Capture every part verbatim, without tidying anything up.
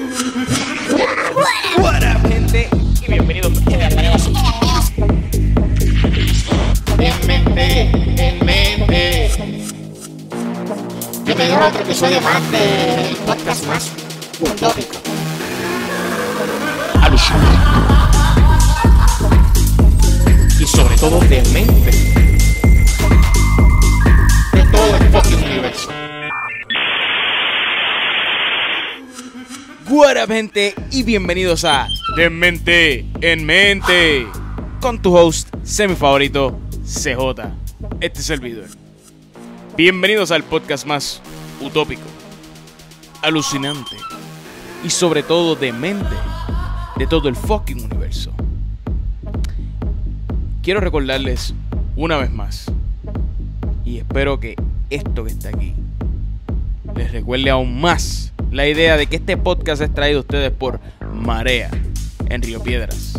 What up, gente, y bienvenidos en mente, en mente. Bienvenido a otro episodio más del podcast más utópico, alucinante y sobre todo demente de todo el fucking universo. What up, gente, y bienvenidos a De Mente en Mente con tu host semi favorito C J, este servidor. Bienvenidos al podcast más utópico, alucinante y sobre todo demente de todo el fucking universo. Quiero recordarles una vez más, y espero que esto que está aquí les recuerde aún más la idea de que este podcast es traído a ustedes por Marea en Río Piedras.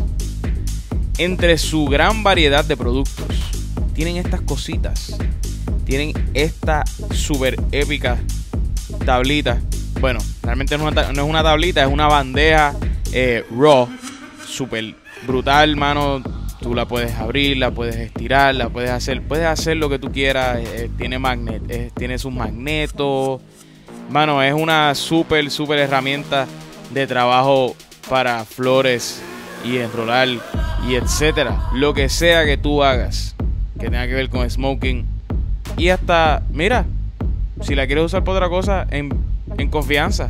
Entre su gran variedad de productos tienen estas cositas. Tienen esta super épica tablita. Bueno, realmente no es una, no es una tablita, es una bandeja eh, raw, super brutal, mano. Tú la puedes abrir, la puedes estirar, la puedes hacer, puedes hacer lo que tú quieras. Eh, tiene magnet, eh, tiene sus magnetos. Mano, es una super, super herramienta de trabajo para flores y enrolar y etcétera. Lo que sea que tú hagas que tenga que ver con smoking. Y hasta, mira, si la quieres usar por otra cosa, en, en confianza.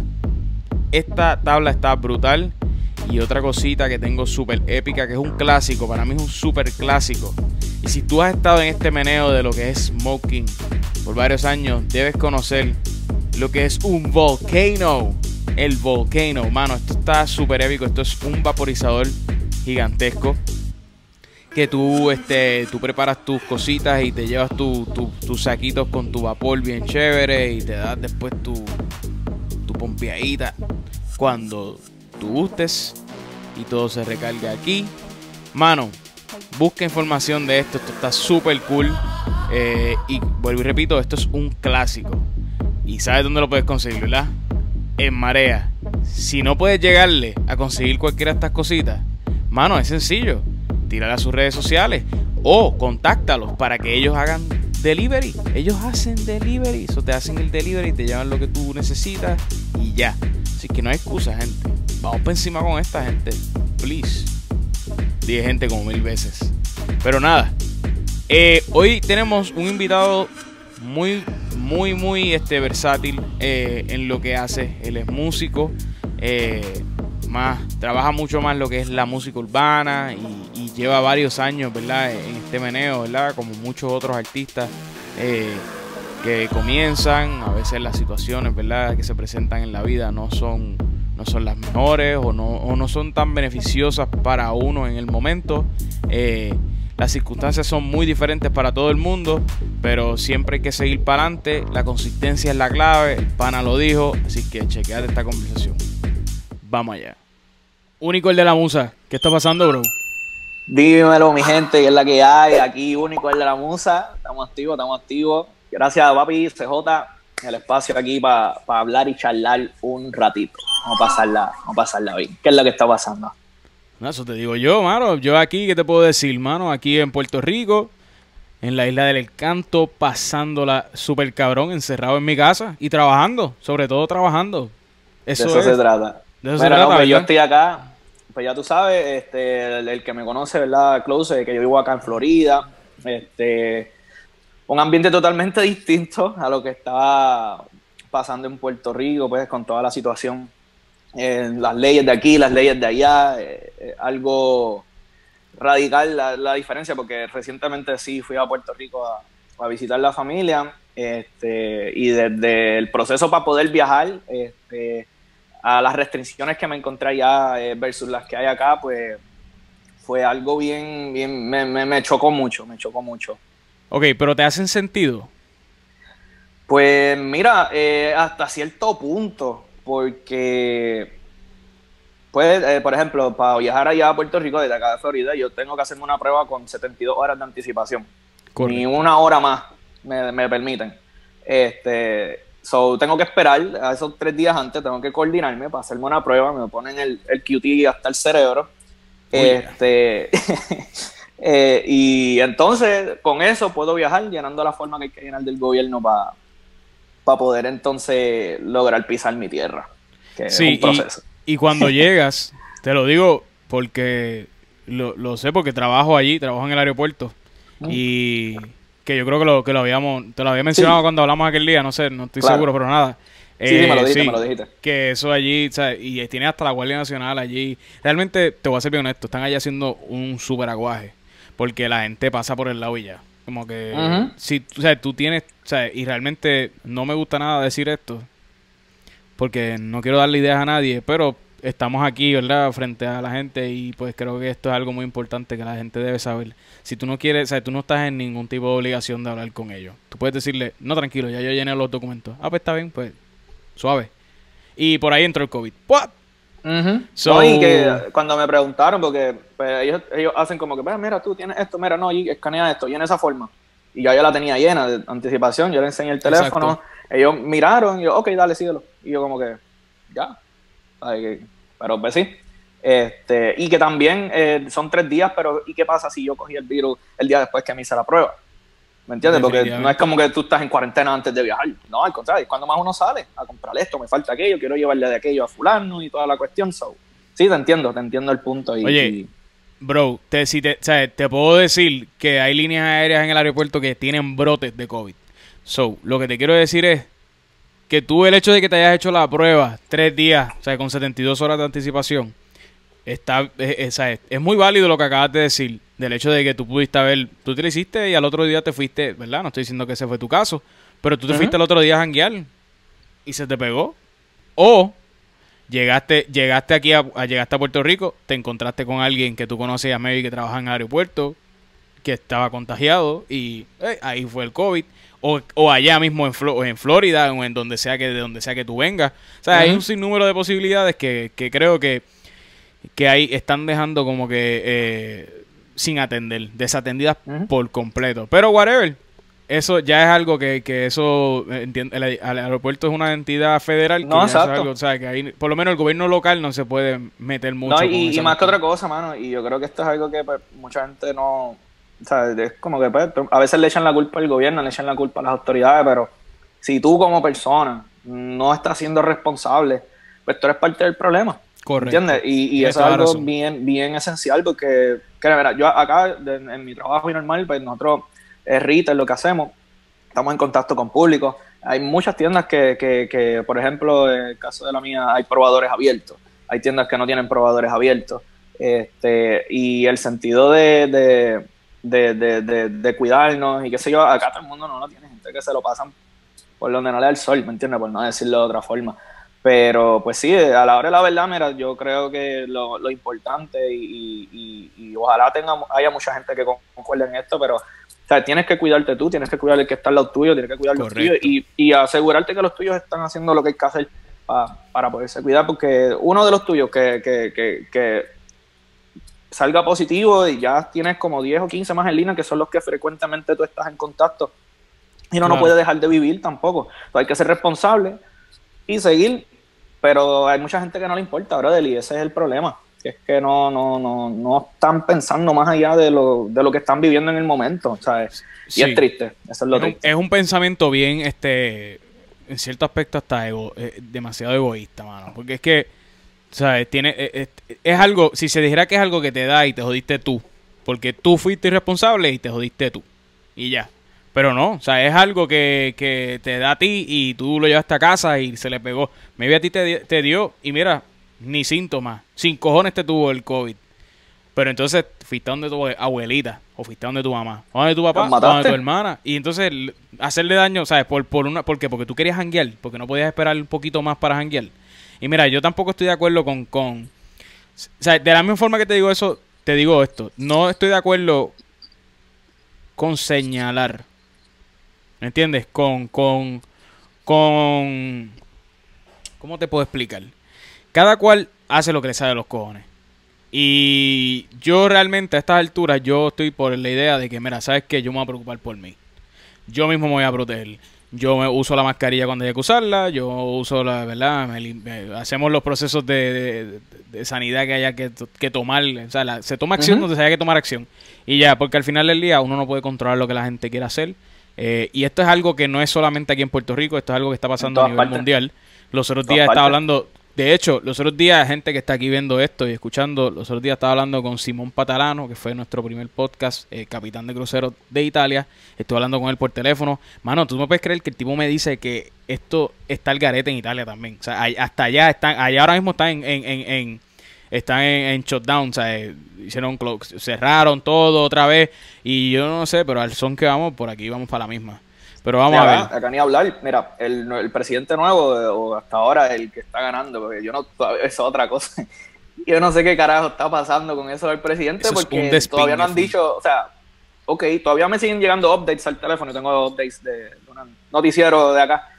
Esta tabla está brutal. Y otra cosita que tengo súper épica, que es un clásico, para mí es un súper clásico. Y si tú has estado en este meneo de lo que es smoking por varios años, debes conocer lo que es un Volcano. El Volcano, mano, esto está súper épico. Esto es un vaporizador gigantesco que tú, este, tú preparas tus cositas y te llevas tu, tu, tus saquitos con tu vapor bien chévere y te das después tu, tu pompeadita cuando tú gustes y todo se recarga aquí. Mano, busca información de esto, esto está súper cool. Eh, y vuelvo y repito, esto es un clásico. Y ¿sabes dónde lo puedes conseguir, verdad? En Marea. Si no puedes llegarle a conseguir cualquiera de estas cositas, mano, es sencillo. Tírale a sus redes sociales o contáctalos para que ellos hagan delivery. Ellos hacen delivery. Eso te hacen el delivery, te llevan lo que tú necesitas y ya. Así que no hay excusa, gente. Vamos por encima con esta gente. Please. Dije gente como mil veces. Pero nada. Eh, hoy tenemos un invitado muy, muy, muy este, versátil eh, en lo que hace. Él es músico. Eh, más, trabaja mucho más lo que es la música urbana y, y lleva varios años, ¿verdad?, en este meneo, ¿verdad?, como muchos otros artistas eh, que comienzan. A veces las situaciones, ¿verdad?, que se presentan en la vida no son, no son las mejores o no, o no son tan beneficiosas para uno en el momento. Eh, las circunstancias son muy diferentes para todo el mundo, pero siempre hay que seguir para adelante. La consistencia es la clave, el pana lo dijo, así que chequeate esta conversación. Vamos allá. Único el de la musa. ¿Qué está pasando, bro? Dímelo, mi gente, que es la que hay. Aquí, Único el de la musa. Estamos activos, estamos activos. Gracias, papi, C J, el espacio aquí para pa hablar y charlar un ratito. Vamos a pasarla, vamos a pasarla bien. ¿Qué es lo que está pasando? No, eso te digo yo, mano. Yo aquí, ¿qué te puedo decir, mano? Aquí en Puerto Rico, en la isla del Encanto, pasándola súper cabrón, encerrado en mi casa y trabajando, sobre todo trabajando. Eso de eso es. se trata. De eso Mira, se no, trata, pues yo ¿verdad? estoy acá, pues ya tú sabes, este, el, el que me conoce, ¿verdad? Close, que yo vivo acá en Florida. Este, un ambiente totalmente distinto a lo que estaba pasando en Puerto Rico, pues con toda la situación, eh, las leyes de aquí, las leyes de allá, eh, eh, algo radical la, la diferencia, porque recientemente sí fui a Puerto Rico a, a visitar la familia, este, y desde el proceso para poder viajar, este, a las restricciones que me encontré allá eh, versus las que hay acá, pues fue algo bien, bien me, me, me chocó mucho, me chocó mucho. Ok, pero ¿te hacen sentido? Pues mira, eh, hasta cierto punto, porque, pues, eh, por ejemplo, para viajar allá a Puerto Rico desde acá de Florida, yo tengo que hacerme una prueba con setenta y dos horas de anticipación. Correcto. Ni una hora más me, me permiten. Este, So, tengo que esperar a esos tres días antes, tengo que coordinarme para hacerme una prueba, me ponen el, el Q T hasta el cerebro. Uy. Este, eh, y entonces con eso puedo viajar llenando la forma que hay que llenar del gobierno para pa poder entonces lograr pisar mi tierra, que Sí, es un proceso. Y, y cuando llegas, te lo digo porque lo, lo sé porque trabajo allí, trabajo en el aeropuerto. Mm. Y que yo creo que lo, que lo habíamos, te lo había mencionado Sí. cuando hablamos aquel día, no sé, no estoy Claro. seguro, pero nada. Sí, sí, me lo dijiste, sí, me lo dijiste. Que eso allí, o sea, y tiene hasta la Guardia Nacional allí. Realmente, te voy a ser bien honesto, están allí haciendo un super aguaje. Porque la gente pasa por el lado y ya. Como que, Ujú. si, o sea, tú tienes, o sea, y realmente no me gusta nada decir esto. Porque no quiero darle ideas a nadie, pero estamos aquí, ¿verdad? Frente a la gente y pues creo que esto es algo muy importante que la gente debe saber. Si tú no quieres, o sea, tú no estás en ningún tipo de obligación de hablar con ellos. Tú puedes decirle, no, tranquilo, ya yo llené los documentos. Ah, pues está bien, pues suave. Y por ahí entró el COVID. ¡Puap! Uh-huh. So- No, y que cuando me preguntaron, porque pues, ellos, ellos hacen como que, pues, mira, tú tienes esto, mira, no, y escanea esto, llena esa forma. Y ya yo la tenía llena de anticipación, yo le enseñé el teléfono, Exacto. ellos miraron, y yo, ok, dale, síguelo. Y yo como que, ya. Ay, que- pero pues sí. Este, y que también eh, son tres días, pero ¿y qué pasa si yo cogí el virus el día después que me hice la prueba? ¿Me entiendes? Porque no es como que tú estás en cuarentena antes de viajar. No, al contrario, es cuando más uno sale a comprar esto, me falta aquello, quiero llevarle de aquello a fulano y toda la cuestión. So, sí, te entiendo, te entiendo el punto. Y, Oye, y- Bro, te, si te, o sea, te puedo decir que hay líneas aéreas en el aeropuerto que tienen brotes de COVID. So, lo que te quiero decir es que tú el hecho de que te hayas hecho la prueba tres días, o sea, con setenta y dos horas de anticipación, está, es, es, ¿sabes? Es muy válido lo que acabas de decir, del hecho de que tú pudiste haber, tú te lo hiciste y al otro día te fuiste, ¿verdad? No estoy diciendo que ese fue tu caso, pero tú te Ujú. fuiste el otro día a janguear y se te pegó. O llegaste llegaste aquí a, a- llegaste a Puerto Rico, te encontraste con alguien que tú conocías, maybe que trabaja en el aeropuerto, que estaba contagiado y eh, ahí fue el COVID. O, o allá mismo en, Flo- o en Florida o en donde sea que de donde sea que tú vengas. O sea, hay Ujú. un sinnúmero de posibilidades que, que creo que, que ahí están dejando como que eh, sin atender, desatendidas Ujú. por completo. Pero whatever, eso ya es algo que, que eso, eh, entien- el, el aeropuerto es una entidad federal, que No, ya eso es exacto. algo, o sea, que ahí, por lo menos el gobierno local no se puede meter mucho no, con y, esa y más que cuestión. otra cosa, mano, y yo creo que esto es algo que pues, mucha gente no, o sea, es como que pues, a veces le echan la culpa al gobierno, le echan la culpa a las autoridades, pero si tú como persona no estás siendo responsable, pues tú eres parte del problema. Correcto. ¿Entiendes? Y, y Tienes eso es toda la algo razón. bien, bien esencial porque, que, mira, yo acá de- en mi trabajo normal, pues nosotros, es retail, lo que hacemos, estamos en contacto con público. Hay muchas tiendas que, que, que, por ejemplo, en el caso de la mía, hay probadores abiertos. Hay tiendas que no tienen probadores abiertos. Este, y el sentido de, de, de, de, de, de cuidarnos y qué sé yo, acá todo el mundo no lo tiene. Gente que se lo pasan por donde no le da el sol, ¿me entiendes? Por no decirlo de otra forma. Pero, pues sí, a la hora de la verdad, mira, yo creo que lo, lo importante y, y, y, y ojalá tenga, haya mucha gente que concuerde en esto, pero o sea, tienes que cuidarte tú, tienes que cuidar el que está al lado tuyo, tienes que cuidar los tuyos Correcto. y, y asegurarte que los tuyos están haciendo lo que hay que hacer pa, para poderse cuidar, porque uno de los tuyos que, que, que, que salga positivo y ya tienes como diez o quince más en línea, que son los que frecuentemente tú estás en contacto, y uno Claro. no puede dejar de vivir tampoco. Entonces hay que ser responsable y seguir, pero hay mucha gente que no le importa, brother, y ese es el problema, que es que no, no, no, no están pensando más allá de lo, de lo que están viviendo en el momento, ¿sabes? Y Sí. es triste, eso es lo Es un, triste. es un pensamiento bien, este, en cierto aspecto hasta ego, eh, demasiado egoísta, mano. Porque es que, ¿sabes? Tiene, eh, eh, es algo, si se dijera que es algo que te da y te jodiste tú, porque tú fuiste irresponsable y te jodiste tú. Y ya. Pero no, o sea, es algo que, que te da a ti y tú lo llevaste a casa y se le pegó. Maybe a ti te, di- te dio y mira, ni síntomas. Sin cojones te tuvo el COVID. Pero entonces fuiste a donde tu abuelita o fuiste a donde tu mamá, o donde tu papá, ¿Los o donde mataste? tu hermana. Y entonces l- hacerle daño, ¿sabes? Por, por una, ¿por qué? Porque tú querías janguear, porque no podías esperar un poquito más para janguear. Y mira, yo tampoco estoy de acuerdo con, con... O sea, de la misma forma que te digo eso, te digo esto. No estoy de acuerdo con señalar. ¿Me entiendes? Con, con, con... ¿Cómo te puedo explicar? Cada cual hace lo que le sale de los cojones. Y yo realmente a estas alturas yo estoy por la idea de que, mira, ¿sabes qué? Yo me voy a preocupar por mí. Yo mismo me voy a proteger. Yo me uso la mascarilla cuando hay que usarla, yo uso la, ¿verdad? Me lim- me- hacemos los procesos de, de- de sanidad que haya que, to- que tomar, o sea, la- se toma acción Ujú. donde se haya que tomar acción. Y ya, porque al final del día uno no puede controlar lo que la gente quiera hacer. Eh, y esto es algo que no es solamente aquí en Puerto Rico, esto es algo que está En pasando a todas nivel partes. mundial. Los otros En todas días estaba partes. hablando, de hecho, los otros días, gente que está aquí viendo esto y escuchando, los otros días estaba hablando con Simón Patalano, que fue nuestro primer podcast, eh, capitán de crucero de Italia. Estuve hablando con él por teléfono. Mano, tú no puedes creer que el tipo me dice que esto está al garete en Italia también. O sea, ay- hasta allá están, allá ahora mismo están en, en, en, en- están en, en shutdown, o sea, eh, hicieron clo- cerraron todo otra vez. Y yo no sé, pero al son que vamos, por aquí vamos para la misma. Pero vamos Sí, a acá, ver. acá ni hablar. Mira, el, el presidente nuevo, eh, o hasta ahora el que está ganando, porque yo no, todavía- eso es otra cosa. Yo no sé qué carajo está pasando con eso del presidente, Eso es un porque despingue todavía no han full. dicho, o sea, ok, todavía me siguen llegando updates al teléfono, yo tengo updates de, de un noticiero de acá,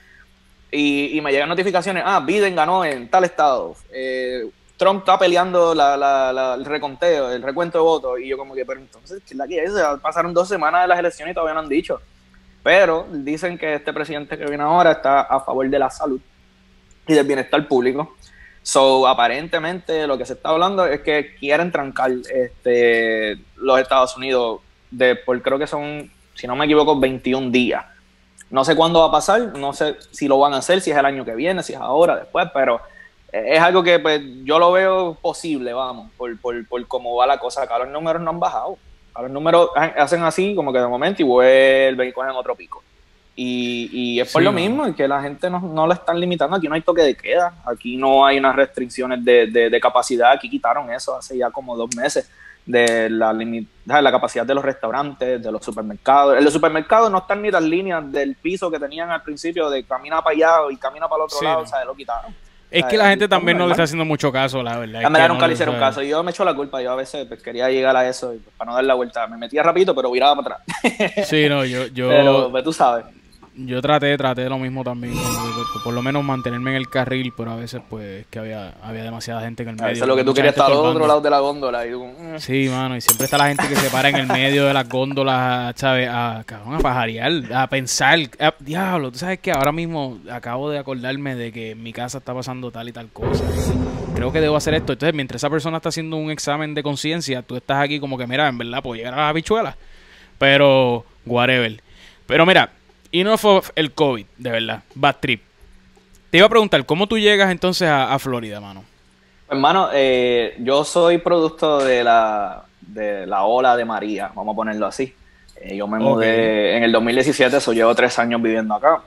y, y me llegan notificaciones, ah, Biden ganó en tal estado, eh, Trump está peleando la, la, la- el reconteo, el recuento de votos, y yo como que, pero entonces, ¿qué es la que es? Pasaron dos semanas de las elecciones y todavía no han dicho. Pero dicen que este presidente que viene ahora está a favor de la salud y del bienestar público. So, aparentemente lo que se está hablando es que quieren trancar este, los Estados Unidos de, por creo que son, si no me equivoco, veintiún días. No sé cuándo va a pasar, no sé si lo van a hacer, si es el año que viene, si es ahora, después, pero es algo que pues, yo lo veo posible, vamos, por, por, por cómo va la cosa. Acá los números no han bajado. A los números hacen así como que de momento y vuelven y cogen otro pico. Y, y es por Sí, lo mano. mismo, que la gente no, no la están limitando. Aquí no hay toque de queda, aquí no hay unas restricciones de, de, de capacidad. Aquí quitaron eso hace ya como dos meses de la, limi- de la capacidad de los restaurantes, de los supermercados. En los supermercados no están ni las líneas del piso que tenían al principio de camina para allá y camina para el otro Sí, lado, no. o sea, lo quitaron. Es O sea, que la gente estamos también no le normal. está haciendo mucho caso, la verdad. A es mí que nunca no le hicieron o sea, caso. Yo me echo la culpa. Yo a veces pues, quería llegar a eso y pues, para no dar la vuelta. Me metía rapidito, pero viraba para atrás. Sí, no, yo, yo, Pero pues, tú sabes. yo traté, traté lo mismo también, como que, por, por lo menos mantenerme en el carril, pero a veces pues que había, había demasiada gente en el A medio. veces lo que tú mucha querías gente estar al estorbando. otro lado de la góndola. Y tú, mm. Sí, mano, y siempre está la gente que se para en el medio de las góndolas, ¿sabes? A, cabrón, a pajarear, a pensar. A- diablo, tú sabes que ahora mismo acabo de acordarme de que en mi casa está pasando tal y tal cosa. Creo que debo hacer esto. Entonces, mientras esa persona está haciendo un examen de conciencia, tú estás aquí como que, mira, en verdad, puedo llegar a las habichuelas. Pero, whatever. Pero mira, enough of el COVID, de verdad. Bad trip. Te iba a preguntar, ¿cómo tú llegas entonces a, a Florida, mano? Hermano, eh, yo soy producto de la, de la ola de María, vamos a ponerlo así. Eh, yo me mudé en el dos mil diecisiete, eso llevo tres años viviendo acá.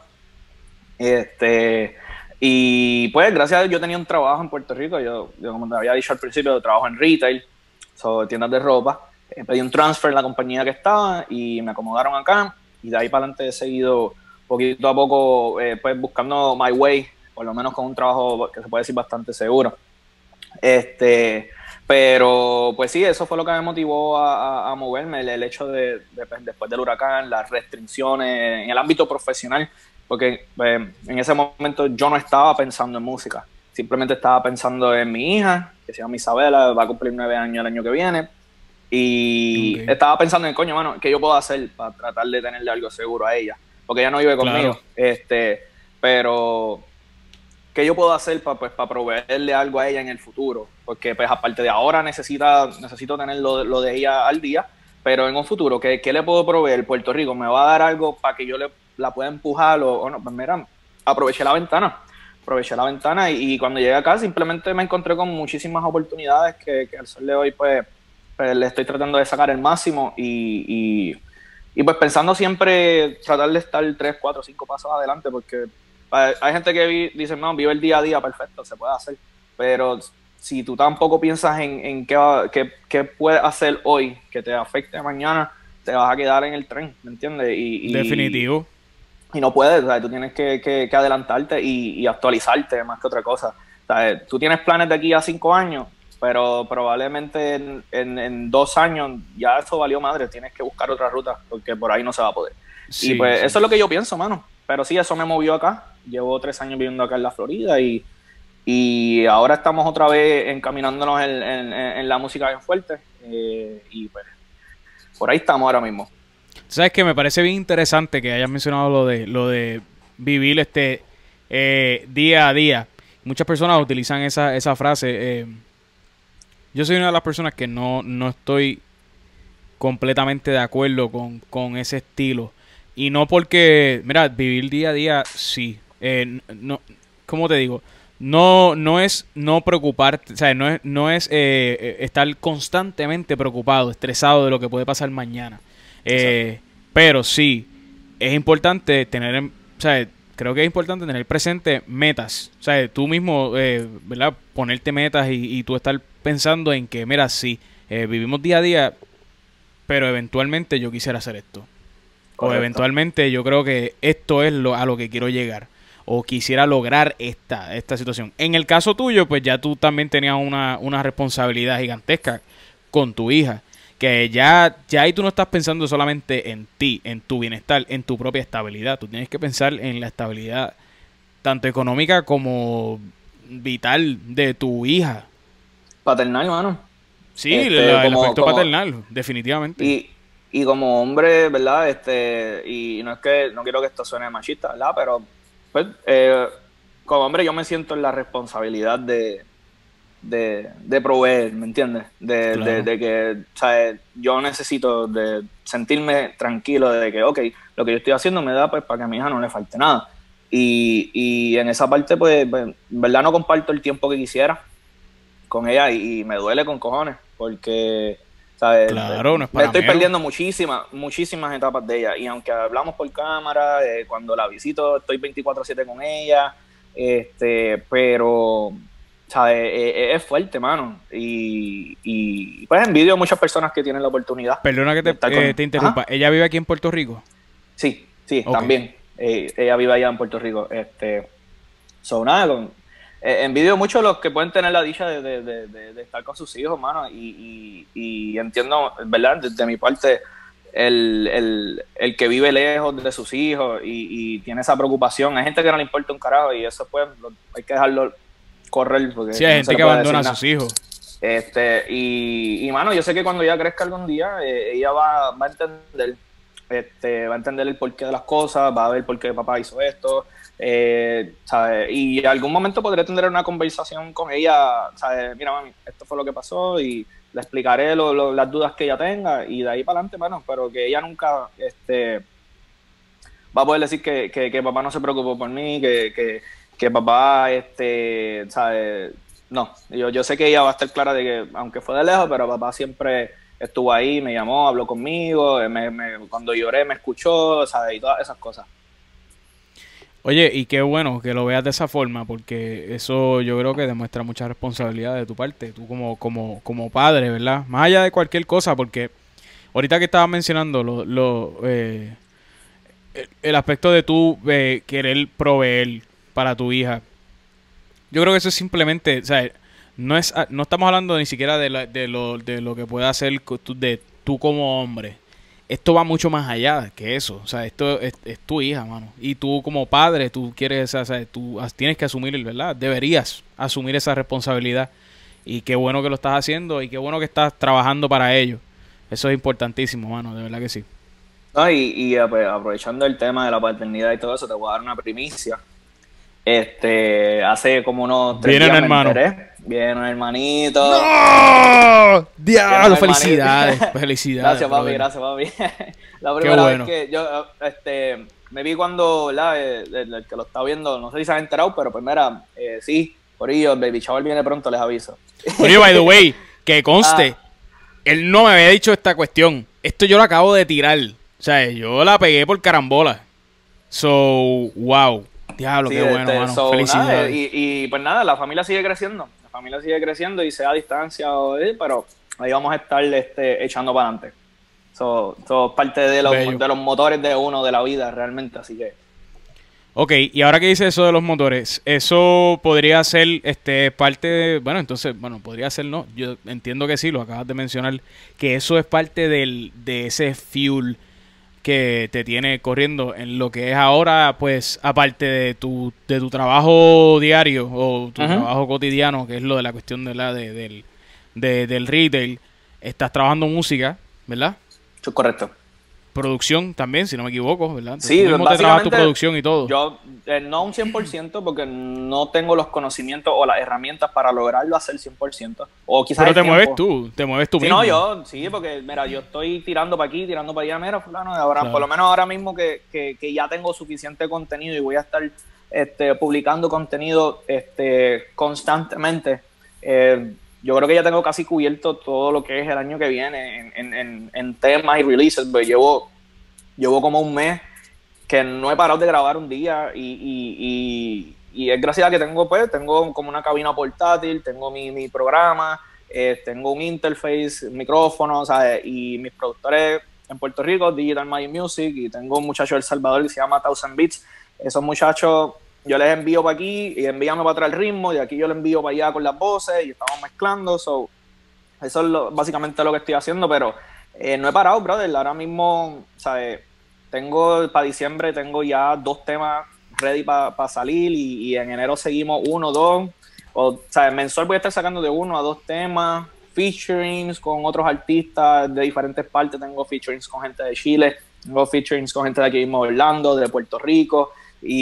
Este, y pues, gracias a Dios, yo tenía un trabajo en Puerto Rico. Yo, yo como te había dicho al principio, trabajo en retail, so, tiendas de ropa. Eh, pedí un transfer en la compañía que estaba y me acomodaron acá. Y de ahí para adelante he seguido poquito a poco, eh, pues buscando my way, por lo menos con un trabajo que se puede decir bastante seguro. Este, pero pues sí, eso fue lo que me motivó a, a, a moverme, el, el hecho de, de, pues, después del huracán, las restricciones en el ámbito profesional, porque eh, en ese momento yo no estaba pensando en música, simplemente estaba pensando en mi hija, que se llama Isabela, va a cumplir nueve años el año que viene, y Ok. estaba pensando en, coño, mano, ¿qué yo puedo hacer para tratar de tenerle algo seguro a ella? Porque ella no vive conmigo, Claro. este, pero ¿qué yo puedo hacer para pues, pa proveerle algo a ella en el futuro? Porque pues aparte de ahora necesita, necesito tener lo, lo de ella al día, pero en un futuro, ¿qué, qué le puedo proveer? Puerto Rico me va a dar algo para que yo le, la pueda empujar o, o no, pues mira, aproveché la ventana, aproveché la ventana y, y cuando llegué acá simplemente me encontré con muchísimas oportunidades que, que al sol de hoy pues, pues le estoy tratando de sacar el máximo y, y, y pues pensando siempre tratar de estar tres, cuatro, cinco pasos adelante porque hay gente que vi, dice, no, vive el día a día, perfecto, se puede hacer, pero si tú tampoco piensas en, en qué, va- qué, qué puedes hacer hoy que te afecte mañana, te vas a quedar en el tren, ¿me entiendes? Y, y, Definitivo. Y no puedes, o sea, tú tienes que, que, que adelantarte y, y actualizarte más que otra cosa. O sea, tú tienes planes de aquí a cinco años, pero probablemente en, en, en dos años ya eso valió madre, tienes que buscar otra ruta porque por ahí no se va a poder. Sí, y pues sí. eso es lo que yo pienso, mano. Pero sí, eso me movió acá. Llevo tres años viviendo acá en la Florida y, y ahora estamos otra vez encaminándonos en, en, en la música bien fuerte. Eh, y pues por ahí estamos ahora mismo. sabes que me parece bien interesante que hayas mencionado lo de lo de vivir este eh, día a día. Muchas personas utilizan esa, esa frase. Eh, yo soy una de las personas que no, no estoy completamente de acuerdo con, con ese estilo. Y no porque, mira, vivir día a día, sí. Eh, no, ¿cómo te digo? No, no es no preocuparte, o sea, no es, no es eh, estar constantemente preocupado, estresado de lo que puede pasar mañana. Eh, pero sí, es importante tener, en- o sea, creo que es importante tener presente metas. O sea, tú mismo, eh, ¿verdad? Ponerte metas y, y tú estar pensando en que, mira, sí, eh, vivimos día a día, pero eventualmente yo quisiera hacer esto. O Correcto. eventualmente yo creo que esto es lo, a lo que quiero llegar. O quisiera lograr esta, esta situación. En el caso tuyo, pues ya tú también tenías una, una responsabilidad gigantesca con tu hija. Que ya, ya ahí tú no estás pensando solamente en ti, en tu bienestar, en tu propia estabilidad. Tú tienes que pensar en la estabilidad tanto económica como vital de tu hija. Paternal, mano. Sí, Este, la- el como, aspecto como, paternal, definitivamente. y, y como hombre, ¿verdad? Este, y no es que, no quiero que esto suene machista, ¿verdad? Pero, pues, eh, como hombre yo me siento en la responsabilidad de, de, de proveer, ¿me entiendes? De, de, Claro. de que, o sea, yo necesito de sentirme tranquilo de que, ok, lo que yo estoy haciendo me da pues para que a mi hija no le falte nada. Y, y en esa parte, pues, pues, en verdad no comparto el tiempo que quisiera con ella y, y me duele con cojones porque, ¿sabes? Claro, no es Me para estoy menos. perdiendo muchísimas, muchísimas etapas de ella y aunque hablamos por cámara, eh, cuando la visito estoy veinticuatro siete con ella, este, pero, ¿sabes? Eh, eh, es fuerte, mano. Y, y pues envidio a muchas personas que tienen la oportunidad Perdona que de te, estar eh, con... te interrumpa. Ajá. ¿Ella vive aquí en Puerto Rico? Sí, sí, Ok. también. Eh, ella vive allá en Puerto Rico. Este, so, nada, con- eh, envidio mucho a los que pueden tener la dicha de, de- de- de- de estar con sus hijos, mano. Y, y- y entiendo, ¿verdad? Desde mi parte, el, el- el que vive lejos de sus hijos y, y tiene esa preocupación. Hay gente que no le importa un carajo y eso, pues, lo- hay que dejarlo correr porque Sí, hay no se gente le que puede abandona decir a nada. sus hijos. Este, y, y mano, yo sé que cuando ella crezca algún día, eh, ella va, va a entender, este, va a entender el porqué de las cosas, va a ver por qué papá hizo esto, eh, ¿sabes? Y en algún momento podré tener una conversación con ella, ¿sabes? Mira, mami, esto fue lo que pasó y le explicaré lo- lo- las dudas que ella tenga y de ahí para adelante, mano, pero que ella nunca, este, va a poder decir que, que, que papá no se preocupó por mí, que, que, que papá, este, ¿sabes? No, yo, yo sé que ella va a estar clara de que, aunque fue de lejos, pero papá siempre estuvo ahí, me llamó, habló conmigo, me, me, cuando lloré me escuchó, ¿sabes? Y todas esas cosas. Oye, y qué bueno que lo veas de esa forma, porque eso yo creo que demuestra mucha responsabilidad de tu parte, tú como, como, como padre, ¿verdad? Más allá de cualquier cosa, porque ahorita que estabas mencionando lo, lo, eh, el, el aspecto de tú eh, querer proveer para tu hija, yo creo que eso es simplemente, o sea, no es, ah, no estamos hablando ni siquiera de, la- de lo, de lo que pueda hacer co- tú- de tú como hombre. Esto va mucho más allá que eso. O sea, esto es, es tu hija, mano. Y tú como padre, tú quieres, o sea, tú as- tienes que asumir, ¿verdad? Deberías asumir esa responsabilidad. Y qué bueno que lo estás haciendo y qué bueno que estás trabajando para ello. Eso es importantísimo, mano, de verdad que sí. No, y, y eh, pues, aprovechando el tema de la paternidad y todo eso, te voy a dar una primicia. Este, hace como unos tres Viene un días me hermano. enteré. Viene un hermanito. ¡No! Viene ¡Diablo! un hermanito. Felicidades. Felicidades, Gracias, papi, brother. gracias, papi. La Qué primera vez bueno. que yo este, me vi cuando, ¿verdad? El, el- el que lo está viendo, no sé si se han enterado, pero pues mira, eh, sí, por ello, el baby shower viene pronto, les aviso. Oye, by the way, que conste, Ah, él no me había dicho esta cuestión. Esto yo lo acabo de tirar. O sea, yo la pegué por carambola. So, wow. Diablo, sí, qué bueno, este, mano. so, nada, Felicidades. y, y pues nada, la familia sigue creciendo. La familia sigue creciendo y sea a distancia, o, eh, pero ahí vamos a estar este, echando para adelante. So, so, es parte de los, Bello. de los motores de uno, de la vida, realmente, así que... Ok, y ahora que dice eso de los motores, eso podría ser este parte de, bueno, entonces, bueno, podría ser no, yo entiendo que sí, lo acabas de mencionar, que eso es parte del, de ese fuel que te tiene corriendo en lo que es ahora, pues, aparte de tu, de tu trabajo diario o tu Ujú. trabajo cotidiano, que es lo de la cuestión de la de, del, de- del retail, estás trabajando música, ¿verdad? Eso es correcto. producción también, si no me equivoco, ¿verdad? Sí, tú mismo te trabajas tu básicamente producción y todo. yo eh, no un cien por ciento porque no tengo los conocimientos o las herramientas para lograrlo hacer cien por ciento. O quizás Pero el te mueves tiempo. tú, te mueves tú Sí, mismo. no, yo, sí, porque mira, yo estoy tirando para aquí, tirando para allá, mira, fulano, ahora, Claro. por lo menos ahora mismo que, que, que ya tengo suficiente contenido y voy a estar este, publicando contenido este, constantemente, eh, yo creo que ya tengo casi cubierto todo lo que es el año que viene en, en, en, en temas y releases, pues llevo, llevo como un mes que no he parado de grabar un día y, y, y, y es gracias a que tengo, pues, tengo como una cabina portátil, tengo mi, mi programa, eh, tengo un interface, un micrófono, ¿sabes? Y mis productores en Puerto Rico, Digital Magic Music, y tengo un muchacho de El Salvador que se llama Thousand Beats. Esos muchachos yo les envío para aquí y envíame para atrás el ritmo, y aquí yo les envío para allá con las voces y estamos mezclando. So, eso es lo, básicamente lo que estoy haciendo, pero eh, no he parado, brother. Ahora mismo, ¿sabes? Tengo para diciembre, tengo ya dos temas ready para pa salir y, y en enero seguimos uno, dos. O sea, mensual voy a estar sacando de uno a dos temas, featurings con otros artistas de diferentes partes. Tengo featurings con gente de Chile, tengo featurings con gente de aquí mismo de Orlando, de Puerto Rico.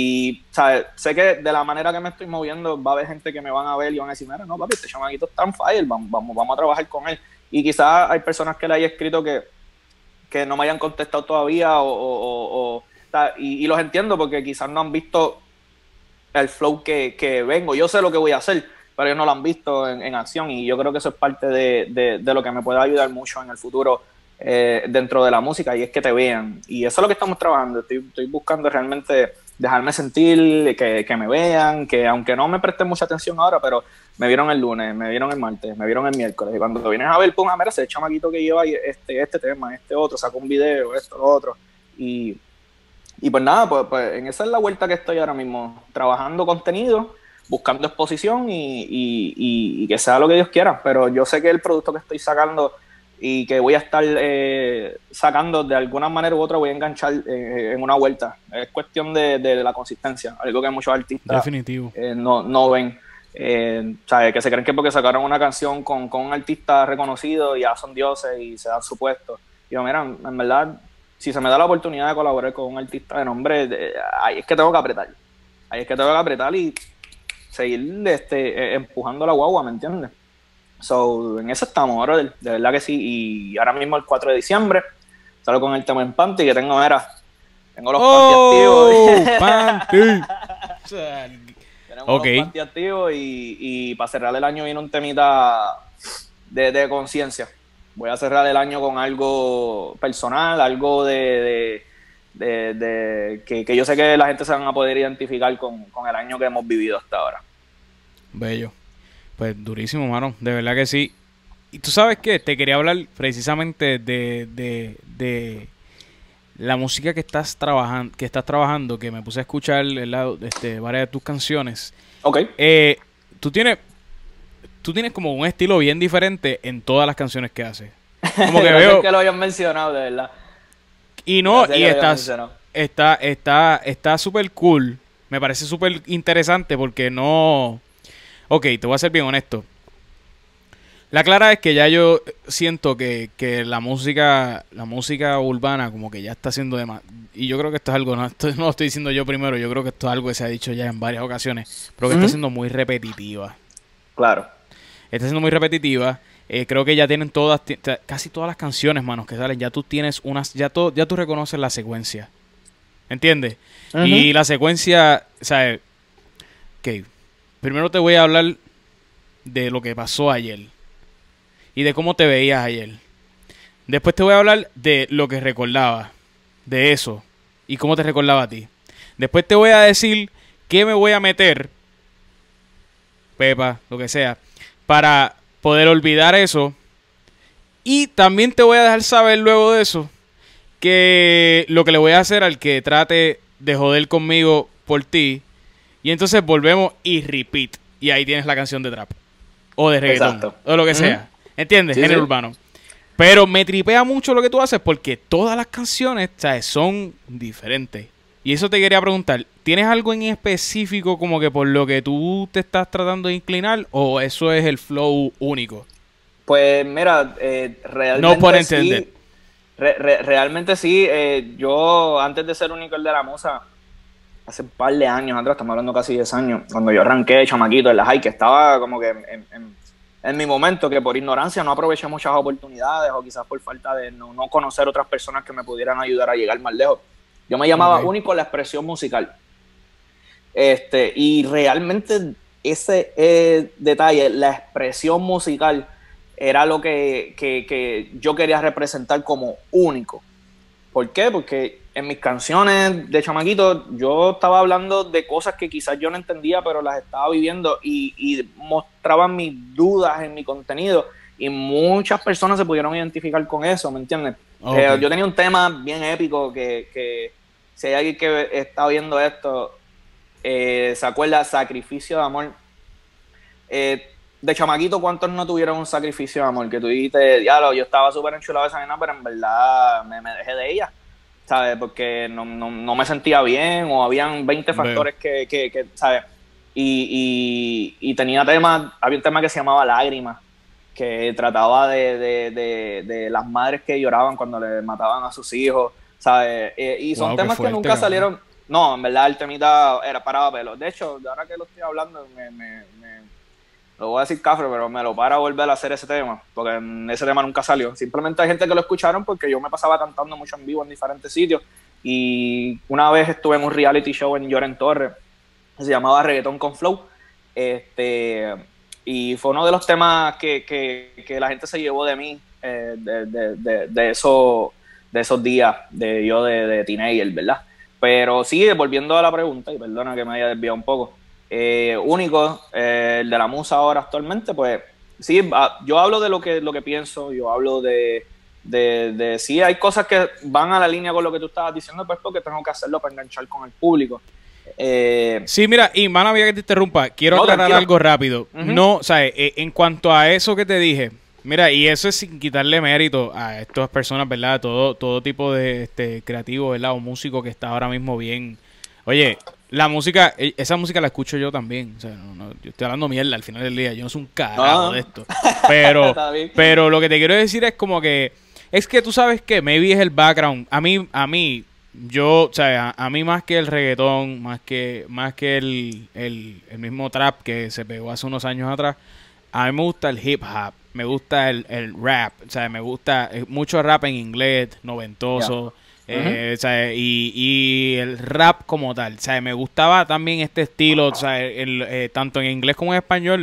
Y ¿sabes? Sé que de la manera que me estoy moviendo va a haber gente que me van a ver y van a decir, mira, no papi, este chamaquito está en fire, vamos, vamos, vamos a trabajar con él. Y quizás hay personas que le haya escrito que, que no me hayan contestado todavía o, o, o, o y, y los entiendo porque quizás no han visto el flow que, que vengo. Yo sé lo que voy a hacer, pero ellos no lo han visto en, en acción, y yo creo que eso es parte de, de, de lo que me puede ayudar mucho en el futuro eh, dentro de la música, y es que te vean. Y eso es lo que estamos trabajando. Estoy, estoy buscando realmente dejarme sentir, que, que me vean, que aunque no me presten mucha atención ahora, pero me vieron el lunes, me vieron el martes, me vieron el miércoles, y cuando vienes a ver, pum, a ver ese chamaquito que lleva este, este tema, este otro, sacó un video, esto, lo otro, y Y pues nada, pues, pues en esa es la vuelta que estoy ahora mismo, trabajando contenido, buscando exposición y, y, y, y que sea lo que Dios quiera. Pero yo sé que el producto que estoy sacando y que voy a estar eh, sacando de alguna manera u otra voy a enganchar eh, en una vuelta. Es cuestión de, de la consistencia, algo que muchos artistas Definitivo. eh, no, no ven. Eh, ¿sabes? Que se creen que porque sacaron una canción con, con un artista reconocido ya son dioses y se dan su puesto. Y yo, mira, en verdad, si se me da la oportunidad de colaborar con un artista de nombre, de, ahí es que tengo que apretar. Ahí es que tengo que apretar y seguir este, empujando la guagua, ¿me entiendes? So, en eso estamos, bro, de, de verdad que sí. Y ahora mismo el cuatro de diciembre salgo con el tema en Panty, que tengo, mira, tengo los ¡Oh! panty activos. ¡Panty! Tenemos Okay. los panty activos y, y para cerrar el año viene un temita de, de conciencia. Voy a cerrar el año con algo personal, algo de, de, de, de que, que yo sé que la gente se van a poder identificar con, con el año que hemos vivido hasta ahora. Bello. Pues durísimo, mano. De verdad que sí. Y tú sabes qué, te quería hablar precisamente de, de, de la música que estás trabajando, que estás trabajando, que me puse a escuchar ¿verdad? Este, varias de tus canciones. Ok. Eh, tú tienes, tú tienes como un estilo bien diferente en todas las canciones que haces. Como que veo. que lo hayan mencionado, de verdad. Y no, Gracias y que lo hayan estás, mencionado. está, está, está súper cool. Me parece súper interesante porque no. Ok, te voy a ser bien honesto. La clara es que ya yo siento que, que la música la música urbana como que ya está haciendo de más. Y yo creo que esto es algo, no, esto no lo estoy diciendo yo primero, yo creo que esto es algo que se ha dicho ya en varias ocasiones, pero que Uh-huh. está siendo muy repetitiva. Claro. Está siendo muy repetitiva. Eh, creo que ya tienen todas, ti- ta- casi todas las canciones, manos, que salen, ya tú tienes unas, ya, to, ya tú reconoces la secuencia. ¿Entiendes? Uh-huh. Y la secuencia, o sea, ok, primero te voy a hablar de lo que pasó ayer y de cómo te veías ayer. Después te voy a hablar de lo que recordaba, de eso, y cómo te recordaba a ti. Después te voy a decir qué me voy a meter, Pepa, lo que sea, para poder olvidar eso. Y también te voy a dejar saber luego de eso que lo que le voy a hacer al que trate de joder conmigo por ti. Y entonces volvemos y repeat. Y ahí tienes la canción de trap. O de reggaetón. Exacto. O lo que Ujú. sea. ¿Entiendes? Sí, Género sí. urbano. Pero me tripea mucho lo que tú haces porque todas las canciones, ¿sabes? Son diferentes. Y eso te quería preguntar. ¿Tienes algo en específico como que por lo que tú te estás tratando de inclinar? ¿O eso es el flow único? Pues mira, eh, realmente No por sí, entender. Re, re, realmente sí, eh, yo antes de ser único el de la musa, hace un par de años atrás, estamos hablando casi diez años, cuando yo arranqué chamaquito en la high, que estaba como que en, en, en mi momento, que por ignorancia no aproveché muchas oportunidades o quizás por falta de no, no conocer otras personas que me pudieran ayudar a llegar más lejos. Yo me llamaba okay. Único la expresión musical. Este, y realmente ese eh, detalle, la expresión musical, era lo que, que, que yo quería representar como único. ¿Por qué? Porque en mis canciones de chamaquito yo estaba hablando de cosas que quizás yo no entendía, pero las estaba viviendo y, y mostraban mis dudas en mi contenido y muchas personas se pudieron identificar con eso, ¿me entiendes? Okay. Eh, yo tenía un tema bien épico que, que si hay alguien que está viendo esto, eh, se acuerda, Sacrificio de Amor. Eh, de chamaquito, ¿cuántos no tuvieron un sacrificio de amor? Que tú dijiste, diablo, yo estaba súper enchulado de esa nena, pero en verdad me, me dejé de ella, ¿sabes? Porque no, no, no me sentía bien o habían veinte factores que, que, que, ¿sabes? Y, y, y tenía temas, había un tema que se llamaba Lágrimas, que trataba de, de, de, de las madres que lloraban cuando le mataban a sus hijos, ¿sabes? Y, y son wow, temas fuerte, que nunca cabrón. salieron. No, en verdad el temita era parado pelo. De hecho, ahora que lo estoy hablando, me... me, me lo voy a decir cafre, pero me lo para volver a hacer ese tema, porque ese tema nunca salió. Simplemente hay gente que lo escucharon porque yo me pasaba cantando mucho en vivo en diferentes sitios, y una vez estuve en un reality show en Lloren Torres, que se llamaba Reggaetón con Flow, este, y fue uno de los temas que, que, que la gente se llevó de mí, eh, de, de, de, de, eso, de esos días de yo de, de teenager, ¿verdad? Pero sí, volviendo a la pregunta, y perdona que me haya desviado un poco, Eh, único, eh, el de la musa ahora actualmente, pues sí, yo hablo de lo que, lo que pienso, yo hablo de, de, de sí, hay cosas que van a la línea con lo que tú estabas diciendo, pues porque tengo que hacerlo para enganchar con el público. Eh, sí, mira, y mala mía que te interrumpa, quiero no, aclarar algo rápido. Uh-huh. No, ¿sabes? Eh, en cuanto a eso que te dije, mira, y eso es sin quitarle mérito a estas personas, ¿verdad? Todo, todo tipo de este, creativo, ¿verdad? O músico que está ahora mismo bien. Oye, la música, esa música la escucho yo también. O sea, no, no, yo estoy hablando mierda al final del día. Yo no soy un carajo no. de esto. Pero, pero lo que te quiero decir es como que, es que tú sabes que maybe es el background. A mí, a mí, yo, o sea, a, a mí más que el reggaetón, más que, más que el, el, el mismo trap que se pegó hace unos años atrás, a mí me gusta el hip hop, me gusta el, el rap, o sea, me gusta mucho rap en inglés, noventoso. Yeah. Eh, uh-huh. o sea, y, y el rap como tal, o sea, me gustaba también este estilo, o sea, el, eh, tanto en inglés como en español,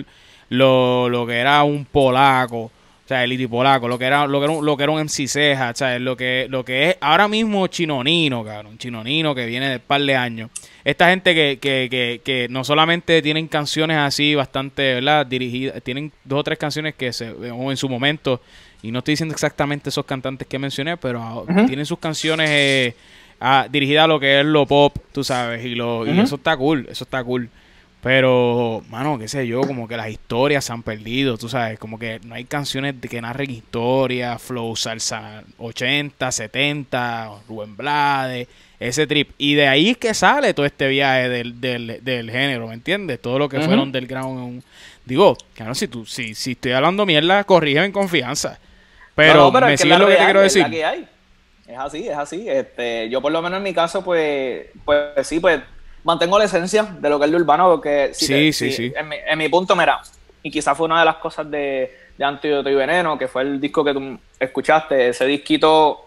lo, lo que era un polaco, o sea, el iti polaco, lo que era, lo que era, un, lo que era un M C Ceja, o sea, lo que, lo que es ahora mismo Chinonino, cabrón, Chinonino que viene de un par de años. Esta gente que, que, que, que no solamente tienen canciones así bastante, ¿verdad? Dirigidas, tienen dos o tres canciones que se, en su momento, y no estoy diciendo exactamente esos cantantes que mencioné, pero uh-huh. tienen sus canciones eh, a, dirigidas a lo que es lo pop, tú sabes, y, lo, uh-huh. y eso está cool, eso está cool. Pero, mano, qué sé yo, como que las historias se han perdido, tú sabes, como que no hay canciones de que narren historias, flow, salsa ochenta, setenta, Rubén Blades, ese trip. Y de ahí es que sale todo este viaje del, del, del género, ¿me entiendes? Todo lo que uh-huh. fueron del ground. Digo, claro, si, tú, si, si estoy hablando mierda, corrígeme en confianza. Pero, no, no, pero me sigue lo que te quiero decir. Es, que hay. es así, es así. Este, yo por lo menos en mi caso, pues, pues sí, pues mantengo la esencia de lo que es lo urbano, porque si sí, te, sí, si, sí. En, mi, en mi punto, mira, y quizás fue una de las cosas de, de Antídoto y Veneno, que fue el disco que tú escuchaste, ese disquito,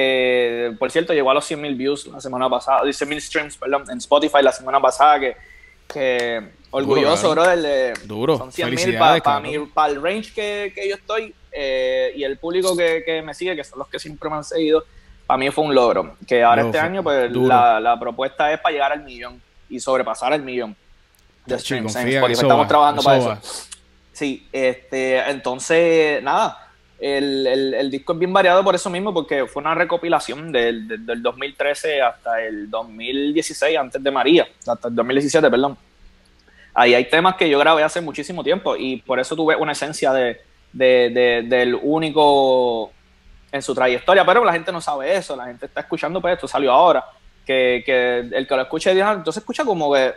eh, por cierto, llegó a los cien mil views la semana pasada, cien mil streams, perdón, en Spotify la semana pasada, que, que orgulloso, Duro, brother, de, Duro. son cien mil para pa pa el range que, que yo estoy, eh, y el público que, que me sigue, que son los que siempre me han seguido, para mí fue un logro, que ahora no, este año pues la, la propuesta es para llegar al millón y sobrepasar el millón de streams en Spotify. Estamos trabajando eso para va. eso. Sí, este, entonces, nada, el, el, el disco es bien variado por eso mismo, porque fue una recopilación del, del, del dos mil trece hasta el dos mil dieciséis, antes de María, hasta el dos mil diecisiete, perdón. Ahí hay temas que yo grabé hace muchísimo tiempo y por eso tuve una esencia de, de, de, del único en su trayectoria, pero la gente no sabe eso, la gente está escuchando, pues esto salió ahora, que, que el que lo escuche dice, entonces escucha como que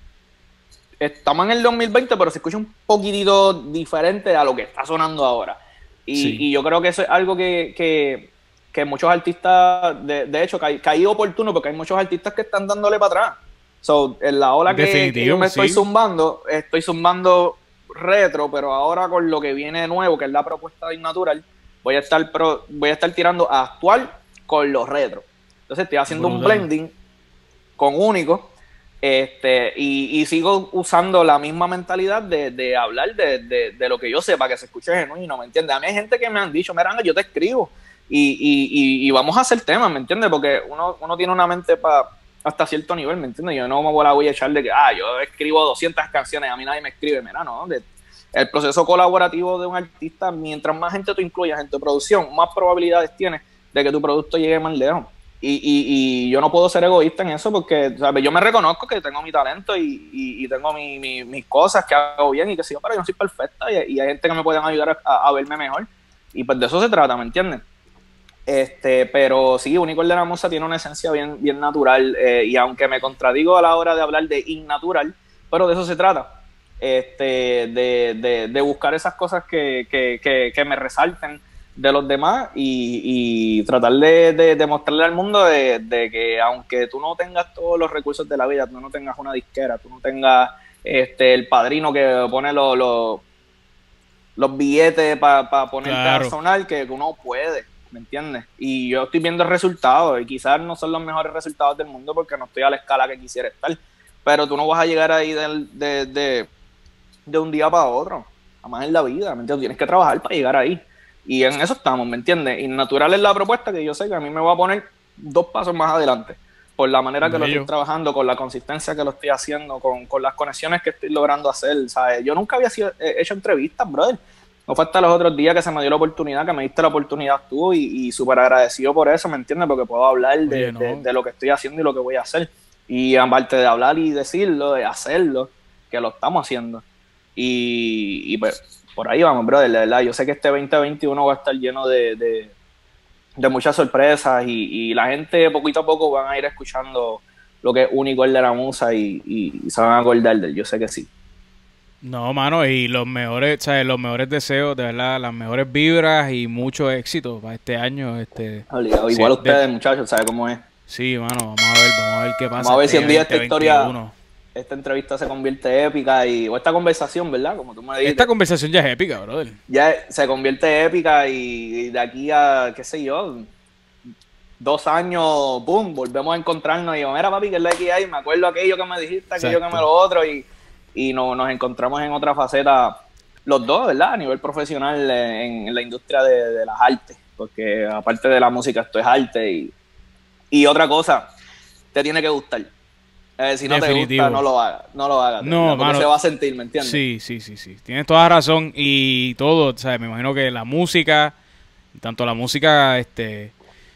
estamos en el dos mil veinte, pero se escucha un poquitito diferente a lo que está sonando ahora. Y, sí. y yo creo que eso es algo que, que, que muchos artistas, de, de hecho, caí, caí oportuno porque hay muchos artistas que están dándole para atrás. So, en la ola que, que yo me estoy sí. zumbando, estoy zumbando retro, pero ahora con lo que viene nuevo, que es la propuesta de Innatural, voy a estar pro, voy a estar tirando a actual con los retro. Entonces estoy haciendo Brutal. un blending con único, este, y, y sigo usando la misma mentalidad de, de hablar de, de, de lo que yo sé para que se escuche genuino, ¿me entiendes? A mí hay gente que me han dicho, mira, yo te escribo y, y, y, y vamos a hacer temas, ¿me entiendes? Porque uno, uno tiene una mente para hasta cierto nivel, ¿me entiendes? Yo no me voy a, voy a echar de que, ah, yo escribo doscientas canciones, a mí nadie me escribe, mira, no, de, el proceso colaborativo de un artista, mientras más gente tú incluyas en tu producción, más probabilidades tienes de que tu producto llegue más lejos. Y, y, y yo no puedo ser egoísta en eso porque, ¿sabes? Yo me reconozco que tengo mi talento y, y, y tengo mi, mi, mis cosas que hago bien y que sí, pero yo no soy perfecta y, y hay gente que me pueden ayudar a, a verme mejor. Y pues de eso se trata, ¿me entiendes? Este, pero sí, Unicorn de la Musa tiene una esencia bien, bien natural, eh, y aunque me contradigo a la hora de hablar de innatural, pero de eso se trata, este, de, de, de buscar esas cosas que, que, que, que me resalten de los demás y, y tratar de, de, de mostrarle al mundo de, de que aunque tú no tengas todos los recursos de la vida, tú no tengas una disquera, tú no tengas este, el padrino que pone los, los, los billetes para pa ponerte claro. a sonar, que uno puede. ¿Me entiendes? Y yo estoy viendo el resultado y quizás no son los mejores resultados del mundo porque no estoy a la escala que quisiera estar, pero tú no vas a llegar ahí de, de, de, de un día para otro, jamás en la vida, ¿me entiendes? Tienes que trabajar para llegar ahí y en eso estamos, ¿me entiendes? Y Natural es la propuesta que yo sé que a mí me va a poner dos pasos más adelante por la manera que lo estoy trabajando, con la consistencia que lo estoy haciendo, con, con las conexiones que estoy logrando hacer, ¿sabes? Yo nunca había sido, he hecho entrevistas, brother. No fue hasta los otros días que se me dio la oportunidad, que me diste la oportunidad tú y, y súper agradecido por eso, ¿me entiendes? Porque puedo hablar de, Oye, no. de, de lo que estoy haciendo y lo que voy a hacer. Y aparte de hablar y decirlo, de hacerlo, que lo estamos haciendo. Y, y pues por ahí vamos, brother, de verdad. Yo sé que este veinte veintiuno va a estar lleno de, de, de muchas sorpresas y, y la gente poquito a poco van a ir escuchando lo que es Unicorn de la Musa y, y, y se van a acordar de él. Yo sé que sí. No, mano, y los mejores, ¿sabes? Los mejores deseos, de verdad, las mejores vibras y mucho éxito para este año. Este, Obligado. Igual sí, ustedes, de, muchachos, ¿saben cómo es? Sí, mano, vamos a ver, vamos a ver qué pasa. Vamos a ver este si un día esta historia, esta entrevista se convierte épica y, o esta conversación, ¿verdad? Como tú me dijiste. Esta conversación ya es épica, brother. Ya se convierte épica y, y de aquí a, qué sé yo, dos años, boom, volvemos a encontrarnos y digo, mira, papi, que es la que hay, me acuerdo aquello que me dijiste, aquello Exacto. que me lo otro y... y no, nos encontramos en otra faceta, los dos, ¿verdad? A nivel profesional en, en la industria de, de las artes, porque aparte de la música esto es arte y, y otra cosa, te tiene que gustar. Eh, si no Definitivo. te gusta, no lo hagas, no lo hagas, no, porque mano, se va a sentir, ¿me entiendes? Sí, sí, sí, sí, tienes toda la razón y todo, ¿sabes? Me imagino que la música, tanto la música, este...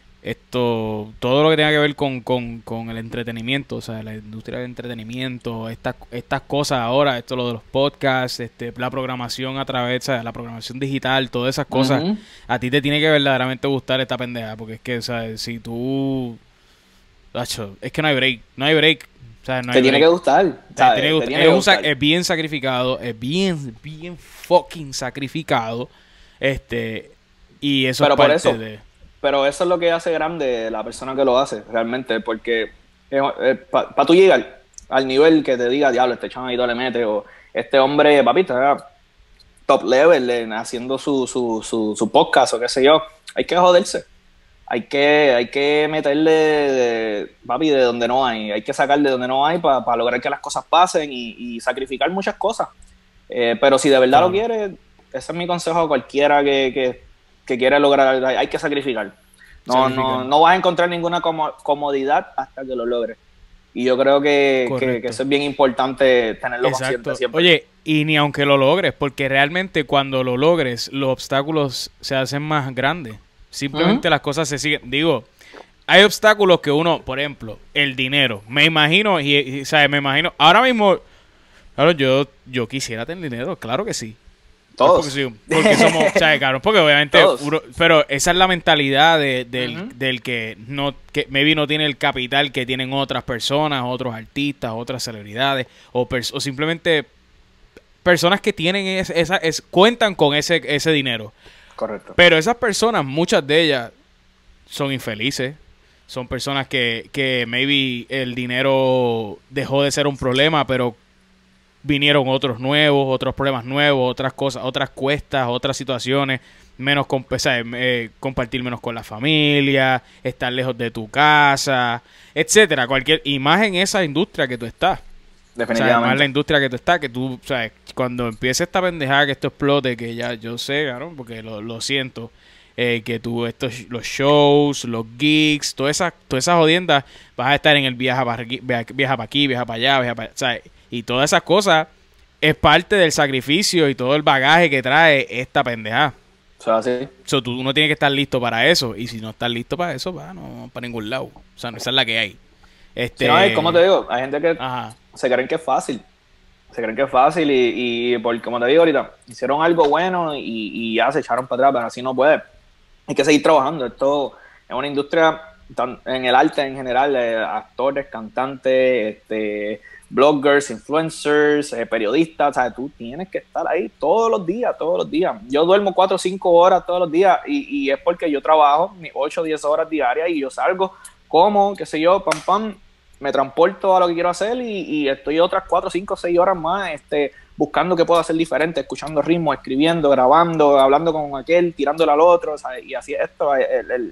esto, todo lo que tenga que ver con, con, con el entretenimiento, o sea, la industria del entretenimiento, estas estas cosas ahora, esto lo de los podcasts, este, la programación a través, o sea, la programación digital, todas esas cosas, uh-huh. a ti te tiene que verdaderamente gustar esta pendeja, porque es que, o sea, si tú, Acho, es que no hay break, no hay break, o sea, no hay te tiene break. que gustar, o sea, tiene que gustar. Tiene es, que un, gustar. es bien sacrificado, es bien, bien fucking sacrificado, este, y eso Pero es parte por eso, de... Pero eso es lo que hace grande la persona que lo hace, realmente, porque para pa tú llegar al nivel que te diga, diablo, este chaval ahí le mete, o este hombre, papita, top level, eh, haciendo su, su, su, su podcast o qué sé yo, hay que joderse. Hay que, hay que meterle, de, papi, de donde no hay, hay que sacar de donde no hay para pa lograr que las cosas pasen y, y sacrificar muchas cosas. Eh, pero si de verdad claro. lo quieres, ese es mi consejo a cualquiera que... que que quiere lograr, hay que sacrificar. No, no, no vas a encontrar ninguna comodidad hasta que lo logres. Y yo creo que, que, que eso es bien importante tenerlo Exacto. consciente siempre. Oye, y ni aunque lo logres, porque realmente cuando lo logres, los obstáculos se hacen más grandes. Simplemente uh-huh. las cosas se siguen. Digo, hay obstáculos que uno, por ejemplo, el dinero. Me imagino, y, y ¿sabes? Me imagino, ahora mismo, claro, yo, yo quisiera tener dinero, claro que sí. Todos. Porque, sí, porque somos, ¿sabes, cabrón? Porque obviamente, uno, pero esa es la mentalidad de, del, uh-huh. del que no, que maybe no tiene el capital que tienen otras personas, otros artistas, otras celebridades, o, pers- o simplemente personas que tienen esa, esa es, cuentan con ese, ese dinero. Correcto. Pero esas personas, muchas de ellas, son infelices. Son personas que, que maybe el dinero dejó de ser un problema, pero vinieron otros nuevos, otros problemas nuevos, otras cosas, otras cuestas, otras situaciones, menos con, o sea, eh, compartir menos con la familia, estar lejos de tu casa, etcétera, cualquier, y más en esa industria que tú estás. Definitivamente. O sea, más en la industria que tú estás, que tú, o sea, cuando empiece esta pendejada, que esto explote, que ya yo sé, claro, porque lo, lo siento. Eh, que tú, estos, los shows, los gigs, todas esas toda esa jodiendas, vas a estar en el viaja para aquí, viaja para aquí, viaja para allá, viaja para, o sea, y todas esas cosas es parte del sacrificio y todo el bagaje que trae esta pendejada. O sea, sí. So, tú uno tiene que estar listo para eso, y si no estás listo para eso, va, no para ningún lado. O sea, no, esa es la que hay. Este, Si no, es como te digo, hay gente que ajá. se creen que es fácil. Se creen que es fácil y, y por, como te digo ahorita, hicieron algo bueno y, y ya se echaron para atrás, pero así no puede. Hay que seguir trabajando. Esto es una industria en el arte en general, eh, actores, cantantes, este, bloggers, influencers, eh, periodistas. O sea, tú tienes que estar ahí todos los días, todos los días. Yo duermo cuatro o cinco horas todos los días y, y es porque yo trabajo mis ocho o diez horas diarias y yo salgo, como, qué sé yo, pam, pam, me transporto a lo que quiero hacer y, y estoy otras cuatro, cinco, seis horas más este, buscando qué puedo hacer diferente, escuchando ritmos, escribiendo, grabando, hablando con aquel, tirándole al otro, ¿sabes? Y así es esto. El, el,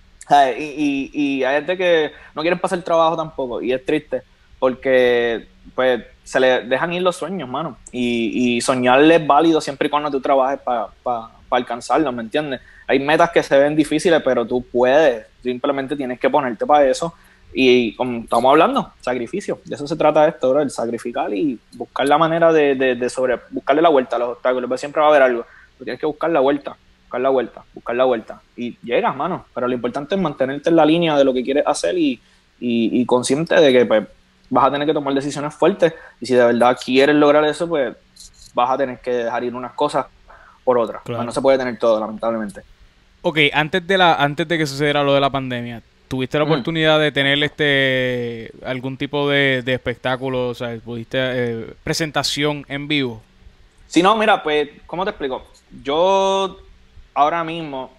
y, y, y hay gente que no quieren pasar el trabajo tampoco y es triste porque pues se le dejan ir los sueños, mano. Y, y soñar es válido siempre y cuando tú trabajes para pa, pa alcanzarlo, ¿me entiendes? Hay metas que se ven difíciles, pero tú puedes, simplemente tienes que ponerte para eso. Y como estamos hablando, sacrificio, de eso se trata esto, bro, el sacrificar y buscar la manera de, de, de sobre, buscarle la vuelta a los obstáculos, porque siempre va a haber algo, tú tienes que buscar la vuelta, buscar la vuelta, buscar la vuelta, y llegas, mano, pero lo importante es mantenerte en la línea de lo que quieres hacer y, y, y consciente de que pues, vas a tener que tomar decisiones fuertes, y si de verdad quieres lograr eso, pues vas a tener que dejar ir unas cosas por otras, claro. No se puede tener todo, lamentablemente. Ok, antes de, la, antes de que sucediera lo de la pandemia, ¿tuviste la oportunidad mm. de tener este algún tipo de, de espectáculo, o sea, pudiste eh, presentación en vivo? Sí, no, mira, pues, ¿cómo te explico? Yo ahora mismo,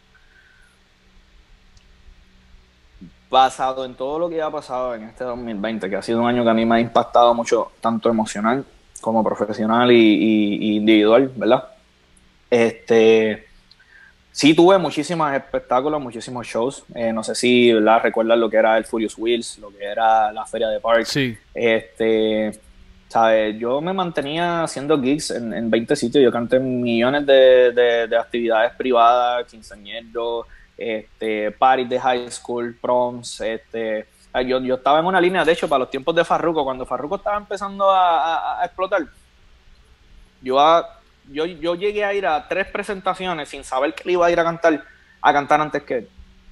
basado en todo lo que ha pasado en este dos mil veinte, que ha sido un año que a mí me ha impactado mucho, tanto emocional como profesional y, y, y individual, ¿verdad? Este... Sí, tuve muchísimos espectáculos, muchísimos shows. Eh, no sé si ¿verdad? recuerdas lo que era el Furious Wheels, lo que era la Feria de Park. Sí. Este, ¿sabes? Yo me mantenía haciendo gigs en, en veinte sitios. Yo canté millones de, de, de actividades privadas, quinceañeros, este, parties de high school, proms. Este, yo, yo estaba en una línea, de hecho, para los tiempos de Farruko, cuando Farruko estaba empezando a, a, a explotar. Yo a, Yo, yo llegué a ir a tres presentaciones sin saber que le iba a ir a cantar, a cantar antes que él.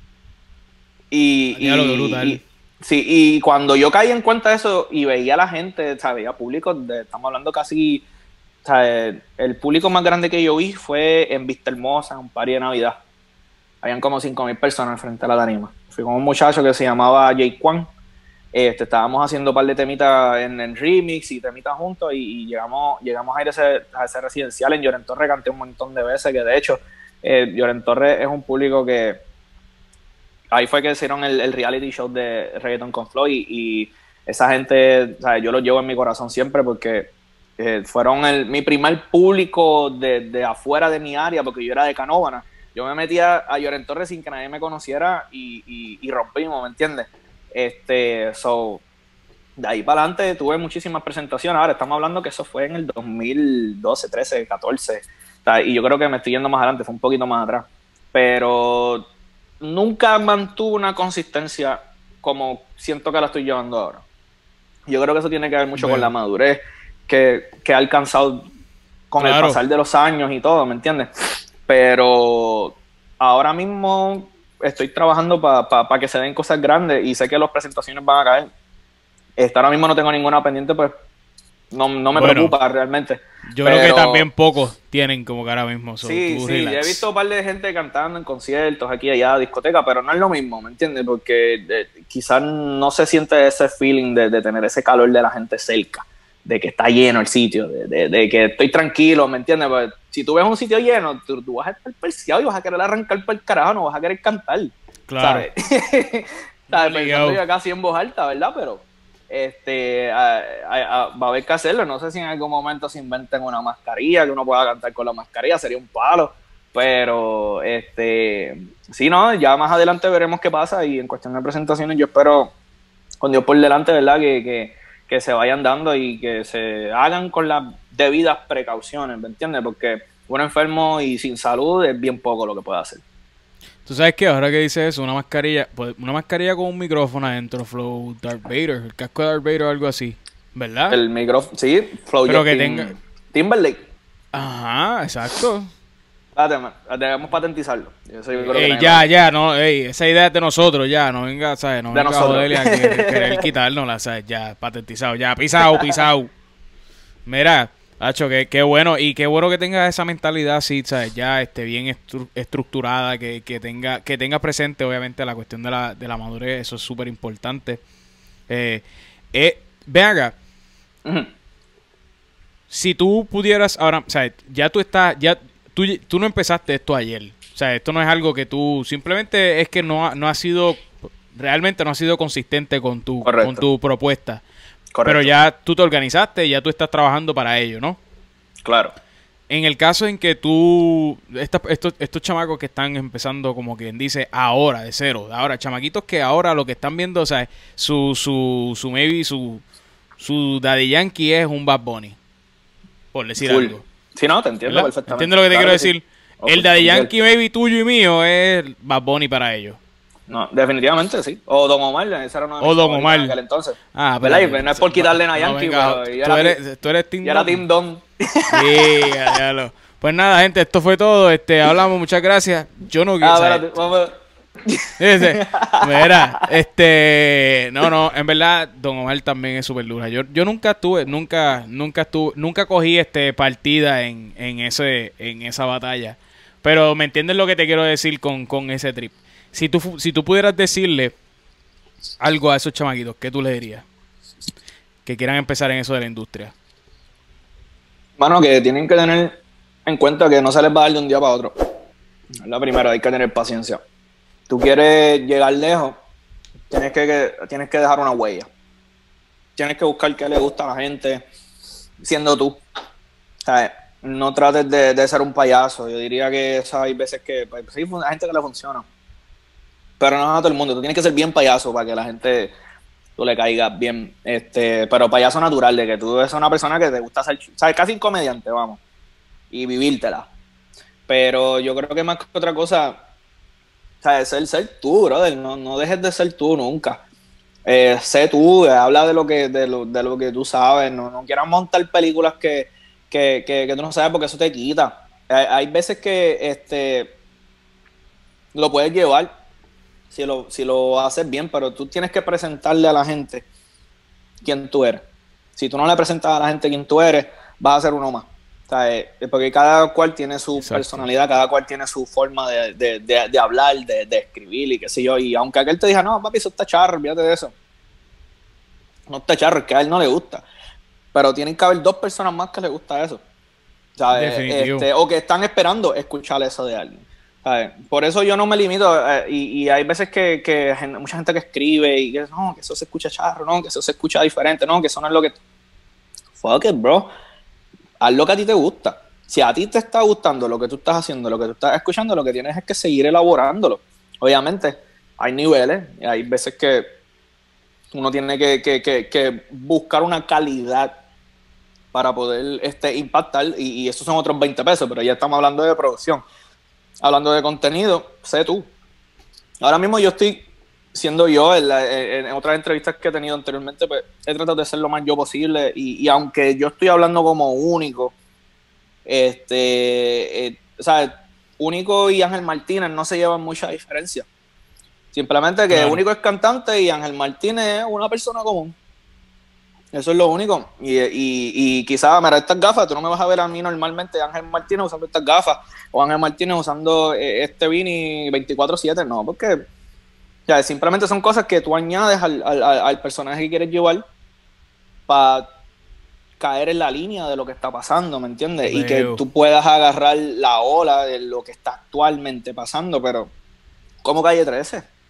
Y, y, y, sí, y cuando yo caí en cuenta de eso y veía a la gente, ¿sabes? Veía público, de, estamos hablando casi, ¿sabes? El público más grande que yo vi fue en Vista Hermosa, en un party de Navidad. Habían como cinco mil personas frente a la tarima. Fui con un muchacho que se llamaba Jay Kwan. Este, estábamos haciendo un par de temitas en, en remix y temitas juntos y, y llegamos, llegamos a ir a ese, a ese residencial en Lloren Torres. Canté un montón de veces, que de hecho eh, Lloren Torres es un público que ahí fue que hicieron el, el reality show de Reggaeton con Flow y, y esa gente, ¿sabes? Yo lo llevo en mi corazón siempre porque eh, fueron el, mi primer público de, de afuera de mi área, porque yo era de Canóvana. Yo me metía a Lloren Torres sin que nadie me conociera y, y, y rompimos, ¿me entiendes? Este, so, de ahí para adelante tuve muchísimas presentaciones. Ahora estamos hablando que eso fue en el dos mil doce, trece, catorce, y yo creo que me estoy yendo más adelante, fue un poquito más atrás, pero nunca mantuve una consistencia como siento que la estoy llevando ahora. Yo creo que eso tiene que ver mucho bueno. con la madurez que, que he alcanzado con claro. el pasar de los años y todo, ¿me entiendes? Pero ahora mismo estoy trabajando para pa, pa que se den cosas grandes y sé que las presentaciones van a caer. Este, ahora mismo no tengo ninguna pendiente, pues no, no me bueno, preocupa realmente. Yo pero, creo que también pocos tienen como que ahora mismo. So, sí, sí, relax. He visto un par de gente cantando en conciertos aquí y allá, discoteca, pero no es lo mismo, ¿me entiendes? Porque eh, quizás no se siente ese feeling de, de tener ese calor de la gente cerca, de que está lleno el sitio, de, de, de que estoy tranquilo, ¿me entiendes? Pues, si tú ves un sitio lleno, tú, tú vas a estar perseado y vas a querer arrancar para el carajo, no vas a querer cantar. Claro. ¿Sabes? ¿Sabes? Pensando yo casi en voz alta, ¿verdad? Pero este a, a, a, va a haber que hacerlo. No sé si en algún momento se inventen una mascarilla, que uno pueda cantar con la mascarilla, sería un palo. Pero, este, sí, no, ya más adelante veremos qué pasa. Y en cuestión de presentaciones, yo espero, con Dios por delante, ¿verdad? Que, que, que se vayan dando y que se hagan con las debidas precauciones, ¿me entiendes? Porque uno enfermo y sin salud es bien poco lo que puede hacer. Tú sabes que ahora que dices eso, una mascarilla, pues, una mascarilla con un micrófono adentro, Flow Darth Vader, el casco de Darth Vader o algo así, ¿verdad? El micrófono, sí, Flow Pero Jet que Tim- tenga... Timberlake. Ajá, exacto. Espérate, man, debemos patentizarlo. Eso yo creo que Ey, tenemos. ya, ya, no, ey, esa idea es de nosotros, ya, no venga, ¿sabes? No De venga a nosotros. joderle a querer, querer quitárnosla, ¿sabes? Ya, patentizado, ya, pisado, pisado. Mira, Hacho, qué, qué bueno, y qué bueno que tengas esa mentalidad así, ¿sabes? Ya este, bien estru- estructurada, que, que tenga que tenga presente, obviamente, la cuestión de la, de la madurez, eso es súper importante. Eh, eh, ven acá, Ujú. si tú pudieras ahora, ¿sabes? Ya tú estás, ya tú, tú no empezaste esto ayer, o sea, esto no es algo que tú, simplemente es que no ha, no ha sido, realmente no ha sido consistente con tu, Correcto. con tu propuesta. Correcto. Pero ya tú te organizaste, ya tú estás trabajando para ello, ¿no? Claro. En el caso en que tú, esta- estos, estos chamacos que están empezando, como quien dice, ahora, de cero, ahora, chamaquitos que ahora lo que están viendo, o sea, su, su, su maybe, su, su Daddy Yankee es un Bad Bunny, por decir Full. algo. Sí, no, te entiendo ¿Verdad? perfectamente. ¿Entiendes lo que te Claro quiero que sí. decir? Oh, El Daddy pues, Yankee, maybe tuyo y mío, es Bad Bunny para ellos. No, definitivamente sí. O Don Omar, ese era uno de mis O Don favoritos Omar. en aquel entonces. Ah, ¿Verdad? espérate. Y no es por quitarle a No, Yankee, venga, pero yo tú era, eres, tú eres Team yo era Don. Team Don. Sí, ya, ya lo- Pues nada, gente, esto fue todo. Este, hablamos, muchas gracias. Yo no quiero. Ah, ¿sabes? espérate, vamos a- Fíjese, mira, este, no, no, en verdad, Don Omar también es súper dura. Yo, yo nunca estuve, nunca, nunca estuve, nunca cogí este partida en, en ese, en esa batalla. Pero me entiendes lo que te quiero decir con, con ese trip. Si tú, fu- si tú pudieras decirle algo a esos chamaquitos, ¿qué tú le dirías? Que quieran empezar en eso de la industria. Mano, que tienen que tener en cuenta que no se les va a dar de un día para otro. Es la primera, hay que tener paciencia. Tú quieres llegar lejos, tienes que, que- tienes que dejar una huella. Tienes que buscar qué le gusta a la gente siendo tú. O sea, no trates de, de ser un payaso. Yo diría que esas hay veces que pues, sí, hay gente que le funciona. Pero no a todo el mundo. Tú tienes que ser bien payaso para que la gente tú le caigas bien. Este, pero payaso natural, de que tú eres una persona que te gusta ser, ¿sabes? Casi un comediante, vamos. Y vivírtela. Pero yo creo que más que otra cosa, ¿sabes? Ser, ser tú, brother. No, no dejes de ser tú nunca. Eh, sé tú, eh, habla de lo que, de lo, de lo que tú sabes. No, no quieras montar películas que, que, que, que tú no sabes porque eso te quita. Hay, hay veces que este lo puedes llevar si lo, si lo haces bien, pero tú tienes que presentarle a la gente quién tú eres. Si tú no le presentas a la gente quién tú eres, vas a ser uno más. O sea, eh, porque cada cual tiene su Exacto. personalidad, cada cual tiene su forma de, de, de, de hablar, de, de escribir y qué sé yo. Y aunque aquel te diga, no, papi, eso está charro, olvídate de eso. No está charro, es que a él no le gusta. Pero tienen que haber dos personas más que le gusta eso. ¿Sabes? Definitivo. Este, o que están esperando escuchar eso de alguien. ¿Sabes? Por eso yo no me limito. Eh, y, y hay veces que, que gen- mucha gente que escribe y que no, que eso se escucha charro, no, que eso se escucha diferente, no, que eso no es lo que. Fuck it, bro. Haz lo que a ti te gusta. Si a ti te está gustando lo que tú estás haciendo, lo que tú estás escuchando, lo que tienes es que seguir elaborándolo. Obviamente, hay niveles, y hay veces que uno tiene que, que, que, que buscar una calidad para poder este, impactar, y, y esos son otros veinte pesos, pero ya estamos hablando de producción. Hablando de contenido, sé tú. Ahora mismo yo estoy siendo yo, en, la, en, en otras entrevistas que he tenido anteriormente, pues he tratado de ser lo más yo posible, y, y aunque yo estoy hablando como único, este, eh, o sea, Único y Ángel Martínez no se llevan mucha diferencia. Simplemente que Claro. Único es cantante y Ángel Martínez es una persona común. Eso es lo único. Y, y, y quizás, mira, estas gafas, tú no me vas a ver a mí normalmente Ángel Martínez usando estas gafas o Ángel Martínez usando eh, este Vini veinticuatro siete, no, porque o sea, simplemente son cosas que tú añades al, al, al personaje que quieres llevar para caer en la línea de lo que está pasando, ¿me entiendes? Y que Veo. tú puedas agarrar la ola de lo que está actualmente pasando, pero como Calle trece.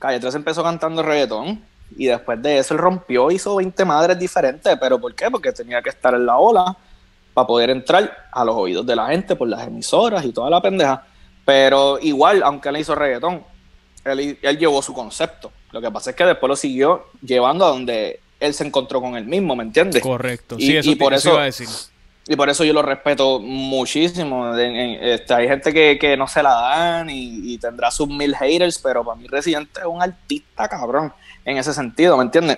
Calle trece empezó cantando reggaetón y después de eso él rompió, hizo veinte madres diferentes. ¿Pero por qué? Porque tenía que estar en la ola para poder entrar a los oídos de la gente por las emisoras y toda la pendeja. Pero igual, aunque él hizo reggaetón, él, él llevó su concepto. Lo que pasa es que después lo siguió llevando a donde él se encontró con él mismo, ¿me entiendes? Correcto, y, sí, eso, y por eso eso, iba a decir. Y por eso yo lo respeto muchísimo. En, en, este, hay gente que, que no se la dan y, y tendrá sus mil haters, pero para mí Residente es un artista cabrón en ese sentido, ¿me entiendes?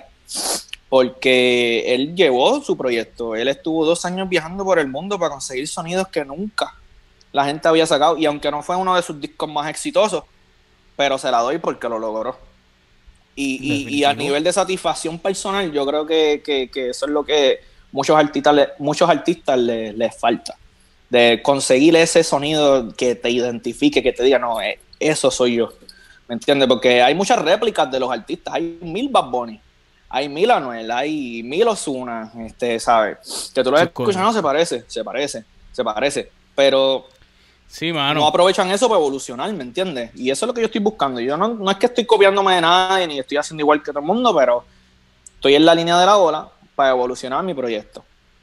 Porque él llevó su proyecto. Él estuvo dos años viajando por el mundo para conseguir sonidos que nunca la gente había sacado. Y aunque no fue uno de sus discos más exitosos, pero se la doy porque lo logró. Y, y, y a nivel de satisfacción personal, yo creo que, que, que eso es lo que muchos artistas, muchos artistas les, les falta. De conseguir ese sonido que te identifique, que te diga, no, eh, eso soy yo. ¿Me entiendes? Porque hay muchas réplicas de los artistas. Hay mil Bad Bunny, hay mil Anuel, hay mil Ozuna, este, ¿sabes? Que tú lo escuchas, no, se parece, se parece, se parece. Pero sí, mano, no aprovechan eso para evolucionar, ¿me entiendes? Y eso es lo que yo estoy buscando. Yo no, no es que estoy copiándome de nadie, ni estoy haciendo igual que todo el mundo, pero estoy en la línea de la ola para evolucionar mi proyecto.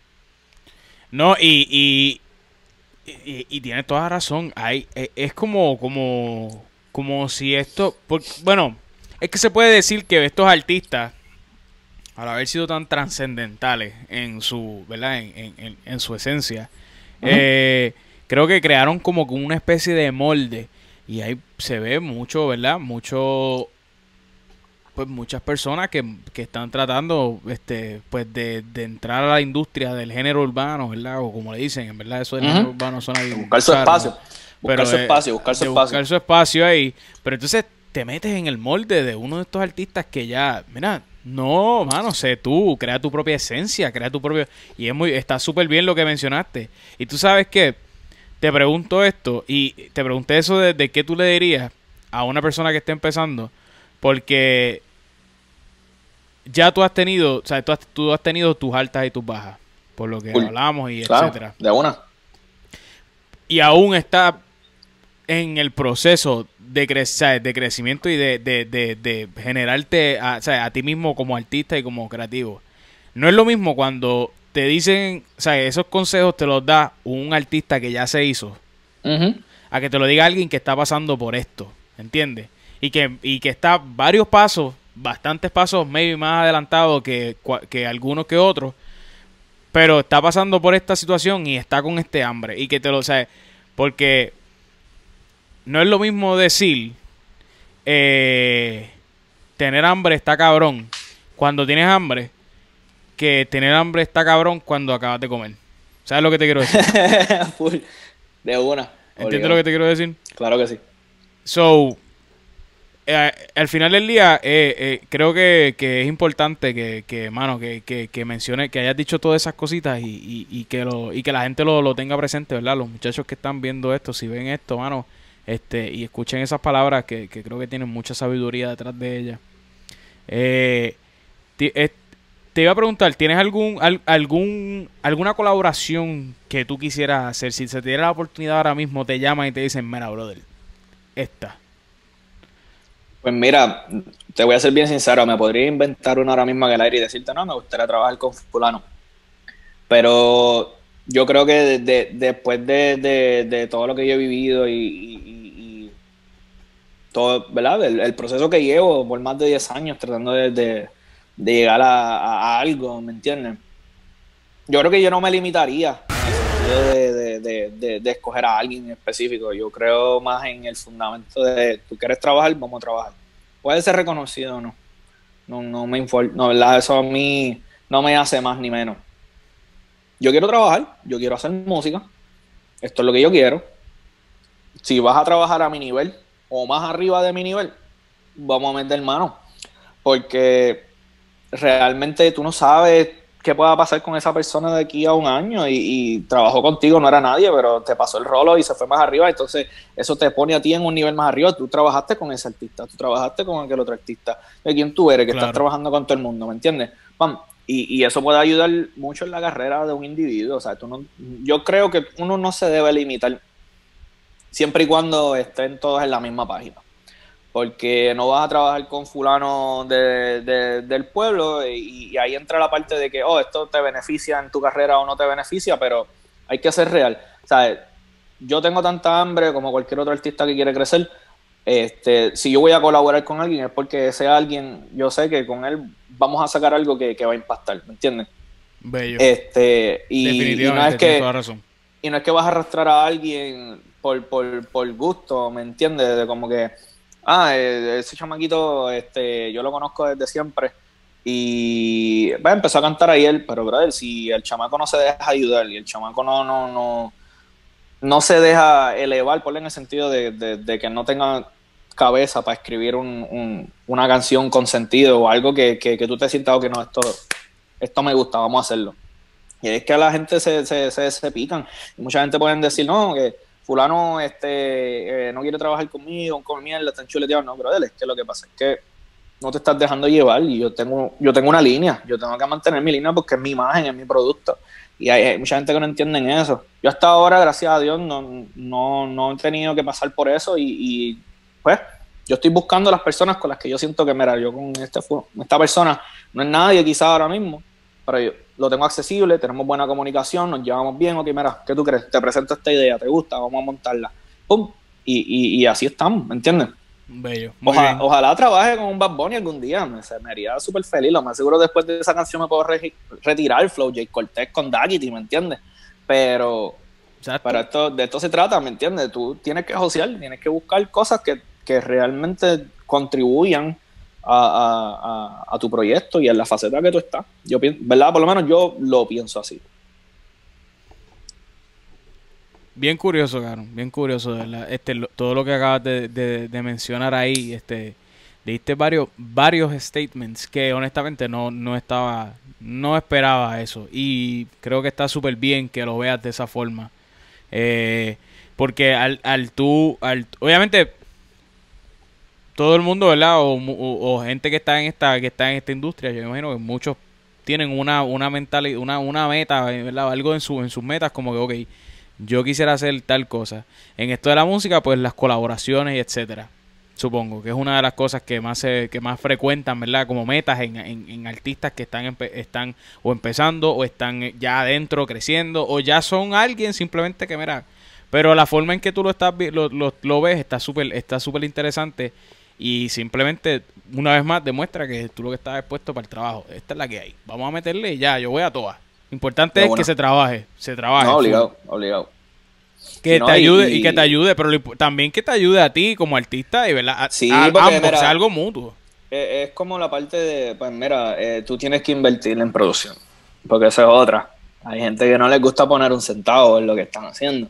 No, y, y, y, y tienes toda la razón. Hay, es como, como, como si esto, porque, bueno, es que se puede decir que estos artistas, al haber sido tan trascendentales en su, ¿verdad? En, en, en su esencia, uh-huh. eh, creo que crearon como una especie de molde. Y ahí se ve mucho, ¿verdad? Mucho, pues muchas personas que, que están tratando, este, pues de, de entrar a la industria del género urbano, ¿verdad? O como le dicen, en verdad, eso del uh-huh. género urbano suena bien. Buscar su espacio. ¿No? Buscar Pero su espacio, buscar su de espacio. Buscar su espacio ahí. Pero entonces te metes en el molde de uno de estos artistas que ya, mira, no, mano, sé tú, crea tu propia esencia, crea tu propio... Y es muy, está súper bien lo que mencionaste. Y tú sabes que te pregunto esto, y te pregunté eso de, de qué tú le dirías a una persona que esté empezando, porque ya tú has tenido, o sea, tú has, tú has tenido tus altas y tus bajas, por lo que Uy, hablamos y claro, etcétera. De una. Y aún está en el proceso de, cre- de crecimiento y de, de, de, de generarte a, o sea, a ti mismo como artista y como creativo. No es lo mismo cuando te dicen, o sea, esos consejos te los da un artista que ya se hizo, uh-huh. a que te lo diga alguien que está pasando por esto, ¿entiendes? Y que, y que está varios pasos, bastantes pasos, maybe más adelantado que, que algunos que otros, pero está pasando por esta situación y está con este hambre. Y que te lo, o sea, porque no es lo mismo decir, eh, tener hambre está cabrón cuando tienes hambre, que tener hambre está cabrón cuando acabas de comer. ¿Sabes lo que te quiero decir? Full. De una. ¿Entiendes lo que te quiero decir? Claro que sí. So, eh, al final del día, eh, eh, creo que, que es importante que, que mano, que, que, que mencione, que hayas dicho todas esas cositas y, y, y que lo y que la gente lo, lo tenga presente, ¿verdad? Los muchachos que están viendo esto, si ven esto, mano, este, y escuchen esas palabras que, que creo que tienen mucha sabiduría detrás de ellas. Eh, t- eh, Te iba a preguntar, ¿tienes algún, al, algún alguna colaboración que tú quisieras hacer? Si se te diera la oportunidad ahora mismo, te llaman y te dicen, mira, brother, esta. Pues mira, te voy a ser bien sincero, me podría inventar una ahora mismo en el aire y decirte, no, me gustaría trabajar con fulano. Pero yo creo que de, de, después de, de, de todo lo que yo he vivido y, y, y todo, ¿verdad? El, el proceso que llevo por más de diez años tratando de... de de llegar a, a, a algo, ¿me entienden? Yo creo que yo no me limitaría de, de, de, de, de escoger a alguien en específico. Yo creo más en el fundamento de tú quieres trabajar, vamos a trabajar. Puede ser reconocido o no. No, no me importa. No, ¿verdad? Eso a mí no me hace más ni menos. Yo quiero trabajar, yo quiero hacer música. Esto es lo que yo quiero. Si vas a trabajar a mi nivel o más arriba de mi nivel, vamos a meter mano. Porque realmente tú no sabes qué pueda pasar con esa persona de aquí a un año y, y trabajó contigo, no era nadie, pero te pasó el rolo y se fue más arriba, entonces eso te pone a ti en un nivel más arriba. Tú trabajaste con ese artista, tú trabajaste con aquel otro artista, de quién tú eres, que claro. Estás trabajando con todo el mundo, ¿me entiendes? Pam. Y, y eso puede ayudar mucho en la carrera de un individuo. O sea, tú no, yo creo que uno no se debe limitar siempre y cuando estén todos en la misma página. porque no vas a trabajar con fulano de, de, del pueblo y, y ahí entra la parte de que, oh, esto te beneficia en tu carrera o no te beneficia, pero hay que ser real. O sea, yo tengo tanta hambre como cualquier otro artista que quiere crecer. Este, si yo voy a colaborar con alguien es porque ese alguien, yo sé que con él vamos a sacar algo que, que va a impactar, ¿me entiendes? Bello. Este, y, Definitivamente, y no es tienes que, toda razón. y no es que vas a arrastrar a alguien por, por, por gusto, ¿me entiendes? De como que, ah, ese chamaquito, este, yo lo conozco desde siempre y bueno, empezó a cantar ahí él, pero brother, si el chamaco no se deja ayudar y el chamaco no, no, no, no se deja elevar, por en el sentido de, de, de que no tenga cabeza para escribir un, un, una canción con sentido o algo que, que, que tú te sientas que no, esto, esto me gusta, vamos a hacerlo. Y es que a la gente se, se, se, se pican. Y mucha gente pueden decir, no, que fulano este, eh, no quiere trabajar conmigo, con mierda, tan chuleteado. No, brother, es que lo que pasa es que no te estás dejando llevar y yo tengo, yo tengo una línea, yo tengo que mantener mi línea porque es mi imagen, es mi producto. Y hay, hay mucha gente que no entiende eso. Yo hasta ahora, gracias a Dios, no, no, no he tenido que pasar por eso y, y pues yo estoy buscando las personas con las que yo siento que, mira, yo con este, esta persona no es nadie quizás ahora mismo, pero yo lo tengo accesible, tenemos buena comunicación, nos llevamos bien, ok, mira, ¿qué tú crees? Te presento esta idea, ¿te gusta? Vamos a montarla. ¡Pum! Y, y, y así estamos, ¿me entiendes? Bello. Muy Ojalá, bien. ojalá trabaje con un Bad Bunny algún día, me, se me haría súper feliz. Lo más seguro después de esa canción me puedo re, retirar, Flow J Cortez con Daggity, ¿me entiendes? Pero, pero esto, de esto se trata, ¿me entiendes? Tú tienes que josear, tienes que buscar cosas que, que realmente contribuyan a, a, a, a tu proyecto y en la faceta que tú estás. Yo pienso, ¿verdad? Por lo menos yo lo pienso así. Bien curioso, Caro, bien curioso, ¿verdad? Este, lo, todo lo que acabas de, de, de mencionar ahí, este, diste varios, varios statements que honestamente no, no estaba, no esperaba eso y creo que está súper bien que lo veas de esa forma, eh, porque al, al tú, al, obviamente todo el mundo, ¿verdad? O, o, o gente que está en esta, que está en esta industria, yo me imagino que muchos tienen una, una mentalidad, una, una meta, ¿verdad? Algo en su, en sus metas como que, ok, yo quisiera hacer tal cosa. En esto de la música, pues las colaboraciones y etcétera. Supongo que es una de las cosas que más se, que más frecuentan, ¿verdad? Como metas en, en, en artistas que están empe están o empezando o están ya adentro creciendo o ya son alguien simplemente que mira. Pero la forma en que tú lo estás lo, lo, lo ves está súper está súper interesante y simplemente una vez más demuestra que tú lo que estás expuesto para el trabajo. Esta es la que hay. Vamos a meterle y ya, yo voy a todas. Importante no, es bueno. que se trabaje, se trabaje. No, obligado, full. obligado. Que si no, te ayude y, y que te ayude, pero también que te ayude a ti como artista y verdad, sí, a, porque, ambos, mira, sea algo mutuo. Es, es como la parte de, pues mira, eh, tú tienes que invertir en producción, porque esa es otra. Hay gente que no les gusta poner un centavo en lo que están haciendo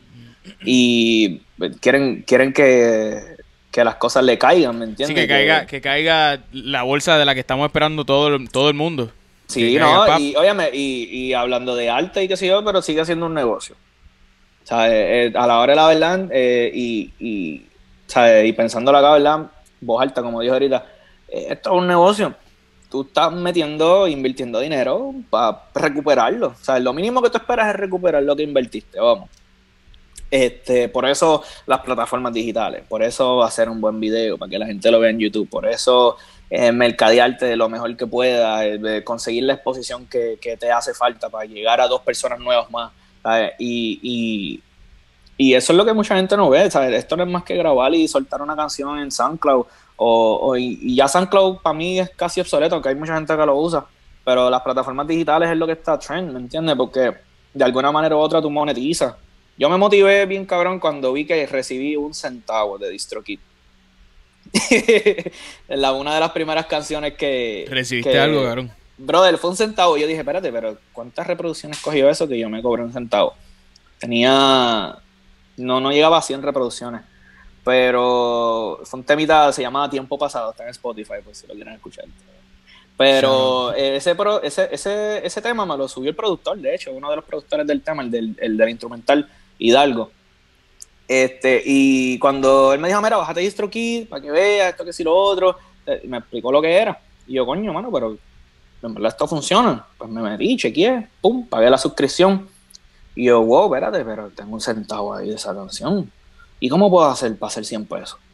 y quieren, quieren que, que las cosas le caigan, ¿me entiendes? Sí, que caiga, que, que caiga la bolsa de la que estamos esperando todo, todo el mundo. Sí, no, y, óyame, y, y hablando de arte y qué sé yo, pero sigue siendo un negocio. O sea, eh, a la hora de la verdad, eh, y, y, ¿sabes? Y pensando la verdad, voz alta, como dijo ahorita, eh, esto es un negocio. Tú estás metiendo, invirtiendo dinero para recuperarlo. O sea, lo mínimo que tú esperas es recuperar lo que invertiste, vamos. Este, por eso las plataformas digitales, por eso hacer un buen video para que la gente lo vea en YouTube, por eso eh, mercadearte de lo mejor que pueda, eh, conseguir la exposición que, que te hace falta para llegar a dos personas nuevas más. Y, y, y eso es lo que mucha gente no ve, ¿sabes? Esto no es más que grabar y soltar una canción en SoundCloud o, o, y ya SoundCloud para mí es casi obsoleto, aunque hay mucha gente que lo usa, pero las plataformas digitales es lo que está trend, ¿me entiendes? Porque de alguna manera u otra tú monetizas. Yo me motivé bien cabrón cuando vi que recibí un centavo de DistroKid. La, una de las primeras canciones que... ¿Recibiste que, algo, cabrón? Brother, fue un centavo. Yo dije, espérate, pero ¿cuántas reproducciones cogió eso que yo me cobré un centavo? Tenía... No, no llegaba a cien reproducciones. Pero fue un temita, se llamaba Tiempo Pasado, está en Spotify, pues si lo quieren escuchar. Pero sí. ese, ese, ese, ese tema me lo subió el productor, de hecho, uno de los productores del tema, el del, el del instrumental, Hidalgo. Este, y cuando él me dijo, mira, bájate DistroKid para que veas esto, que si lo otro, me explicó lo que era. Y yo, coño, mano, pero en verdad esto funciona. Pues me metí, chequeé, pum, pagué la suscripción. Y yo, wow, espérate, pero tengo un centavo ahí de esa canción. ¿Y cómo puedo hacer para hacer cien pesos?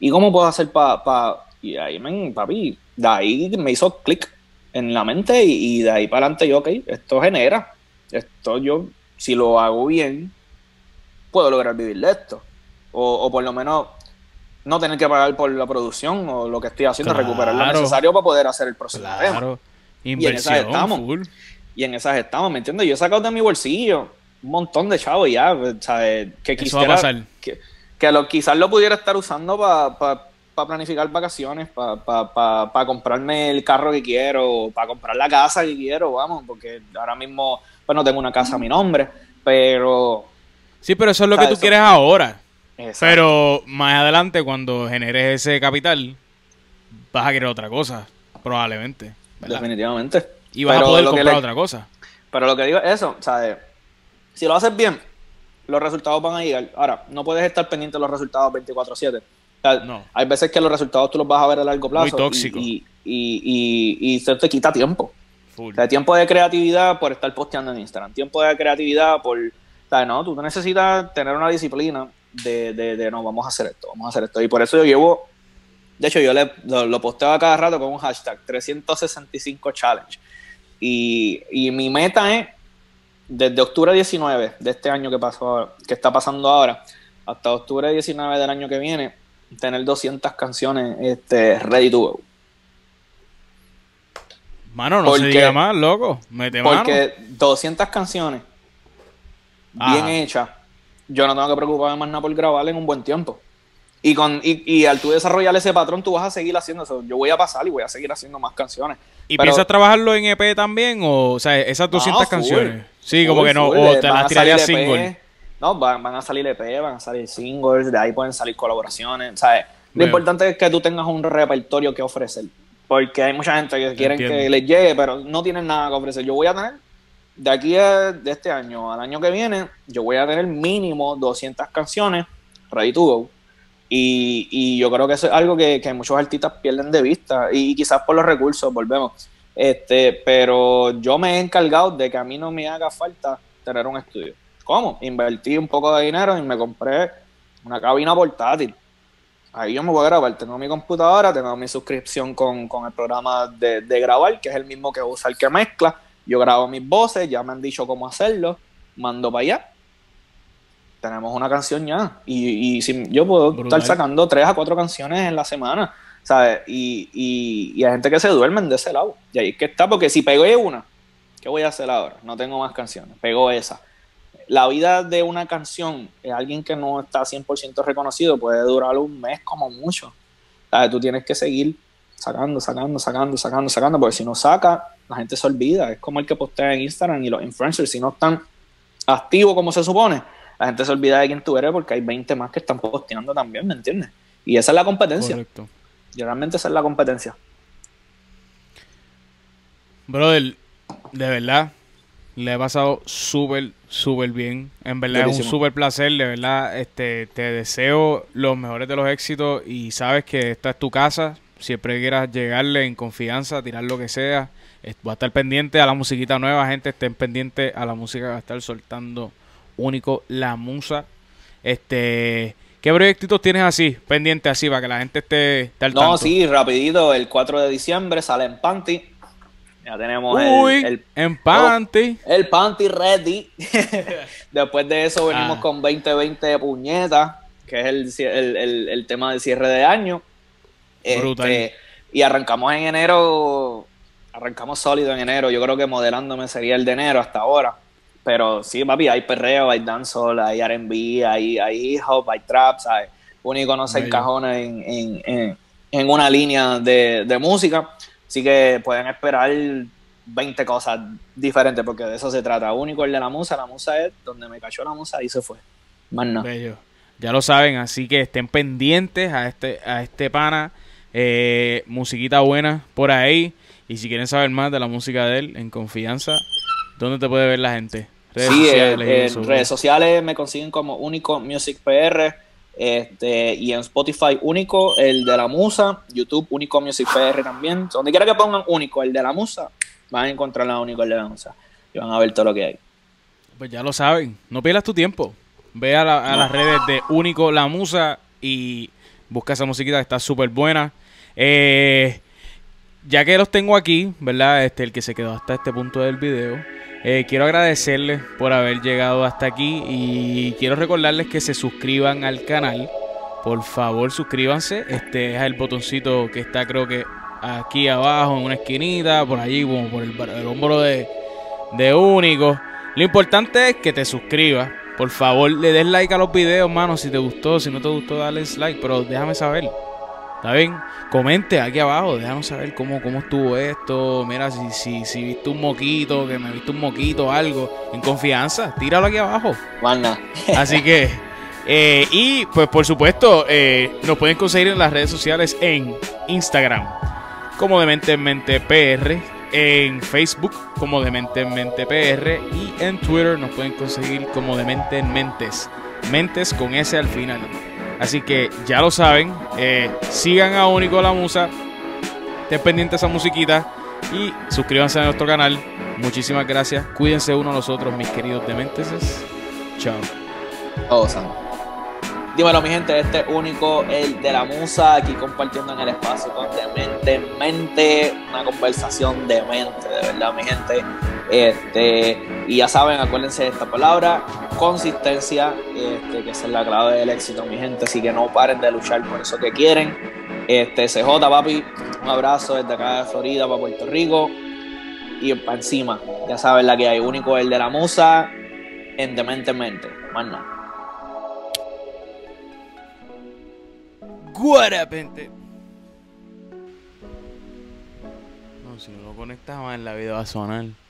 ¿Y cómo puedo hacer para...? Pa? Y ahí, me, papi, de ahí me hizo clic en la mente y, y de ahí para adelante yo, ok, esto genera. Esto yo, si lo hago bien, puedo lograr vivir de esto. O, o por lo menos no tener que pagar por la producción o lo que estoy haciendo, Claro. recuperar lo necesario para poder hacer el próximo tema. Claro. Y en esas Inversión, estamos. full. Y en esas estamos, ¿me entiendes? Yo he sacado de mi bolsillo un montón de chavos ya, ¿sabes? Que Eso va a quisiera, pasar. que, que lo, quizás lo pudiera estar usando para pa, pa planificar vacaciones, para pa, pa, pa comprarme el carro que quiero, para comprar la casa que quiero, vamos, porque ahora mismo pues no tengo una casa a mi nombre, pero... Sí, pero eso es lo que ¿sabes? tú Eso- quieres ahora. Exacto. Pero más adelante, cuando generes ese capital, vas a querer otra cosa, probablemente. ¿verdad? Definitivamente. Y vas Pero a poder lo que comprar le- otra cosa. Pero lo que digo es eso, ¿sabes? Si lo haces bien, los resultados van a llegar. Ahora, no puedes estar pendiente de los resultados veinticuatro siete. O sea, No. hay veces que los resultados tú los vas a ver a largo plazo. tóxico. Y, y, y, y, y se te quita tiempo. Full. O sea, tiempo de creatividad por estar posteando en Instagram. Tiempo de creatividad por... ¿Sabes? No, tú necesitas tener una disciplina de, de, de no, vamos a hacer esto, vamos a hacer esto. Y por eso yo llevo... De hecho, yo le, lo, lo posteo a cada rato con un hashtag trescientos sesenta y cinco challenge. Y, y mi meta es, desde octubre diecinueve de este año que pasó, que está pasando ahora, hasta octubre diecinueve del año que viene, tener doscientas canciones este, ready to go. Mano, no se Porque- diga más, loco. Mete mano. Porque doscientas canciones Ajá. bien hechas, yo no tengo que preocuparme más nada por grabar en un buen tiempo. Y, con, y, y al tú desarrollar ese patrón, tú vas a seguir haciendo eso. Yo voy a pasar y voy a seguir haciendo más canciones. ¿Y Pero- piensas trabajarlo en E P también? O, o sea, esas doscientas No, full, canciones. Sí, como full, que no. full. O te Van las a tirarías salir E P, single. No, van, van a salir E P, van a salir singles, de ahí pueden salir colaboraciones. ¿Sabes? Lo Veo. importante es que tú tengas un repertorio que ofrecer. Porque hay mucha gente que quieren Entiendo. que les llegue, pero no tienen nada que ofrecer. Yo voy a tener, de aquí a de este año al año que viene, yo voy a tener mínimo doscientas canciones ready to go. Y, y yo creo que eso es algo que, que muchos artistas pierden de vista. Y, quizás por los recursos, volvemos. Este, pero yo me he encargado de que a mí no me haga falta tener un estudio. ¿Cómo? Invertí un poco de dinero y me compré una cabina portátil. Ahí yo me voy a grabar. Tengo mi computadora, tengo mi suscripción con, con el programa de, de grabar, que es el mismo que usa el que mezcla. Yo grabo mis voces, ya me han dicho cómo hacerlo, mando para allá. Tenemos una canción ya. Y, y si, yo puedo Brutal. estar sacando tres a cuatro canciones en la semana, ¿sabes? Y, y, y hay gente que se duermen de ese lado. Y ahí es que está, porque si pego una, ¿qué voy a hacer ahora? No tengo más canciones, pego esa. La vida de una canción, es alguien que no está cien por ciento reconocido, puede durar un mes como mucho. ¿Sabes? Tú tienes que seguir sacando, sacando, sacando, sacando, sacando, porque si no saca, la gente se olvida. Es como el que postea en Instagram y los influencers, si no están activos como se supone, la gente se olvida de quién tú eres porque hay veinte más que están posteando también, ¿me entiendes? Y esa es la competencia. Correcto. Y realmente esa es la competencia. Brother, de verdad, le he pasado súper, súper bien. En verdad es un Durísimo. súper placer. De verdad, este, te deseo los mejores de los éxitos y sabes que esta es tu casa. Siempre quieras llegarle en confianza, tirar lo que sea. Eh, Voy a estar pendiente a la musiquita nueva, gente. Estén pendientes a la música que va a estar soltando Único La Musa. Este, ¿qué proyectitos tienes así, pendiente así, para que la gente esté, esté al No, tanto? sí, rapidito, el cuatro de diciembre sale en Panty. Ya tenemos Uy, el, el, en Panty. el Panty ready. Después de eso venimos Ah. con veinte veinte de puñeta, que es el, cie- el, el, el tema del cierre de año. Brutal. Este, y arrancamos en enero, arrancamos sólido en enero. Yo creo que modelándome sería el de enero hasta ahora. Pero sí, papi, hay perreo, hay dancehall, hay R and B, hay, hay hip hop, hay trap, ¿sabes? Único no se Bello. encajona en, en, en, en una línea de, de música. Así que pueden esperar veinte cosas diferentes, porque de eso se trata. Único el de la musa, la musa es donde me cayó la musa y se fue. Más nada. Bello. Ya lo saben, así que estén pendientes a este, a este pana. Eh, musiquita buena por ahí. Y si quieren saber más de la música de él, en confianza, ¿dónde te puede ver la gente? Redes Sí, sociales en, y en eso. redes sociales me consiguen como Único Music P R, este, y en Spotify Único, el de la Musa, YouTube Único Music P R también. Donde quiera que pongan Único, el de la Musa, van a encontrar a Único, el de la Musa. Y van a ver todo lo que hay. Pues ya lo saben, no pierdas tu tiempo. Ve a, la- a las redes de Único La Musa y Busca esa musiquita que está súper buena. Eh, ya que los tengo aquí, ¿verdad? Este, el que se quedó hasta este punto del video. Eh, quiero agradecerles por haber llegado hasta aquí. Y quiero recordarles que se suscriban al canal. Por favor, suscríbanse. Este es el botoncito que está, creo que aquí abajo, en una esquinita. Por allí, como por el, el hombro de, de Único. Lo importante es que te suscribas. Por favor, le des like a los videos, mano. Si te gustó, si no te gustó, dale like. Pero déjame saber. ¿Está bien? Comente aquí abajo. Déjanos saber cómo, cómo estuvo esto. Mira, si, si, si viste un moquito, que me viste un moquito, algo. En confianza, tíralo aquí abajo. Bueno. Así que, eh, y pues por supuesto, eh, nos pueden conseguir en las redes sociales en Instagram como Demente en Mente P R, en Facebook como Demente en Mente P R y en Twitter nos pueden conseguir como Demente en Mentes, Mentes con S al final. Así que ya lo saben, eh, sigan a Único la Musa, estén pendientes de esa musiquita y suscríbanse a nuestro canal. Muchísimas gracias, cuídense uno a los otros, mis queridos Dementeses. Chao. Oh, Sam. Dímelo, mi gente, este es Único, el de la Musa, aquí compartiendo en el espacio con Demente en Mente, una conversación de mente, de verdad, mi gente. Este, y ya saben, acuérdense de esta palabra, consistencia, este, que esa es la clave del éxito, mi gente, así que no paren de luchar por eso que quieren. Este, C J, papi, un abrazo desde acá de Florida para Puerto Rico y para encima, ya saben la que hay, Único, el de la Musa, en Demente en Mente, más nada. What up, gente? No, si no lo conectas más en la vida va a sonar.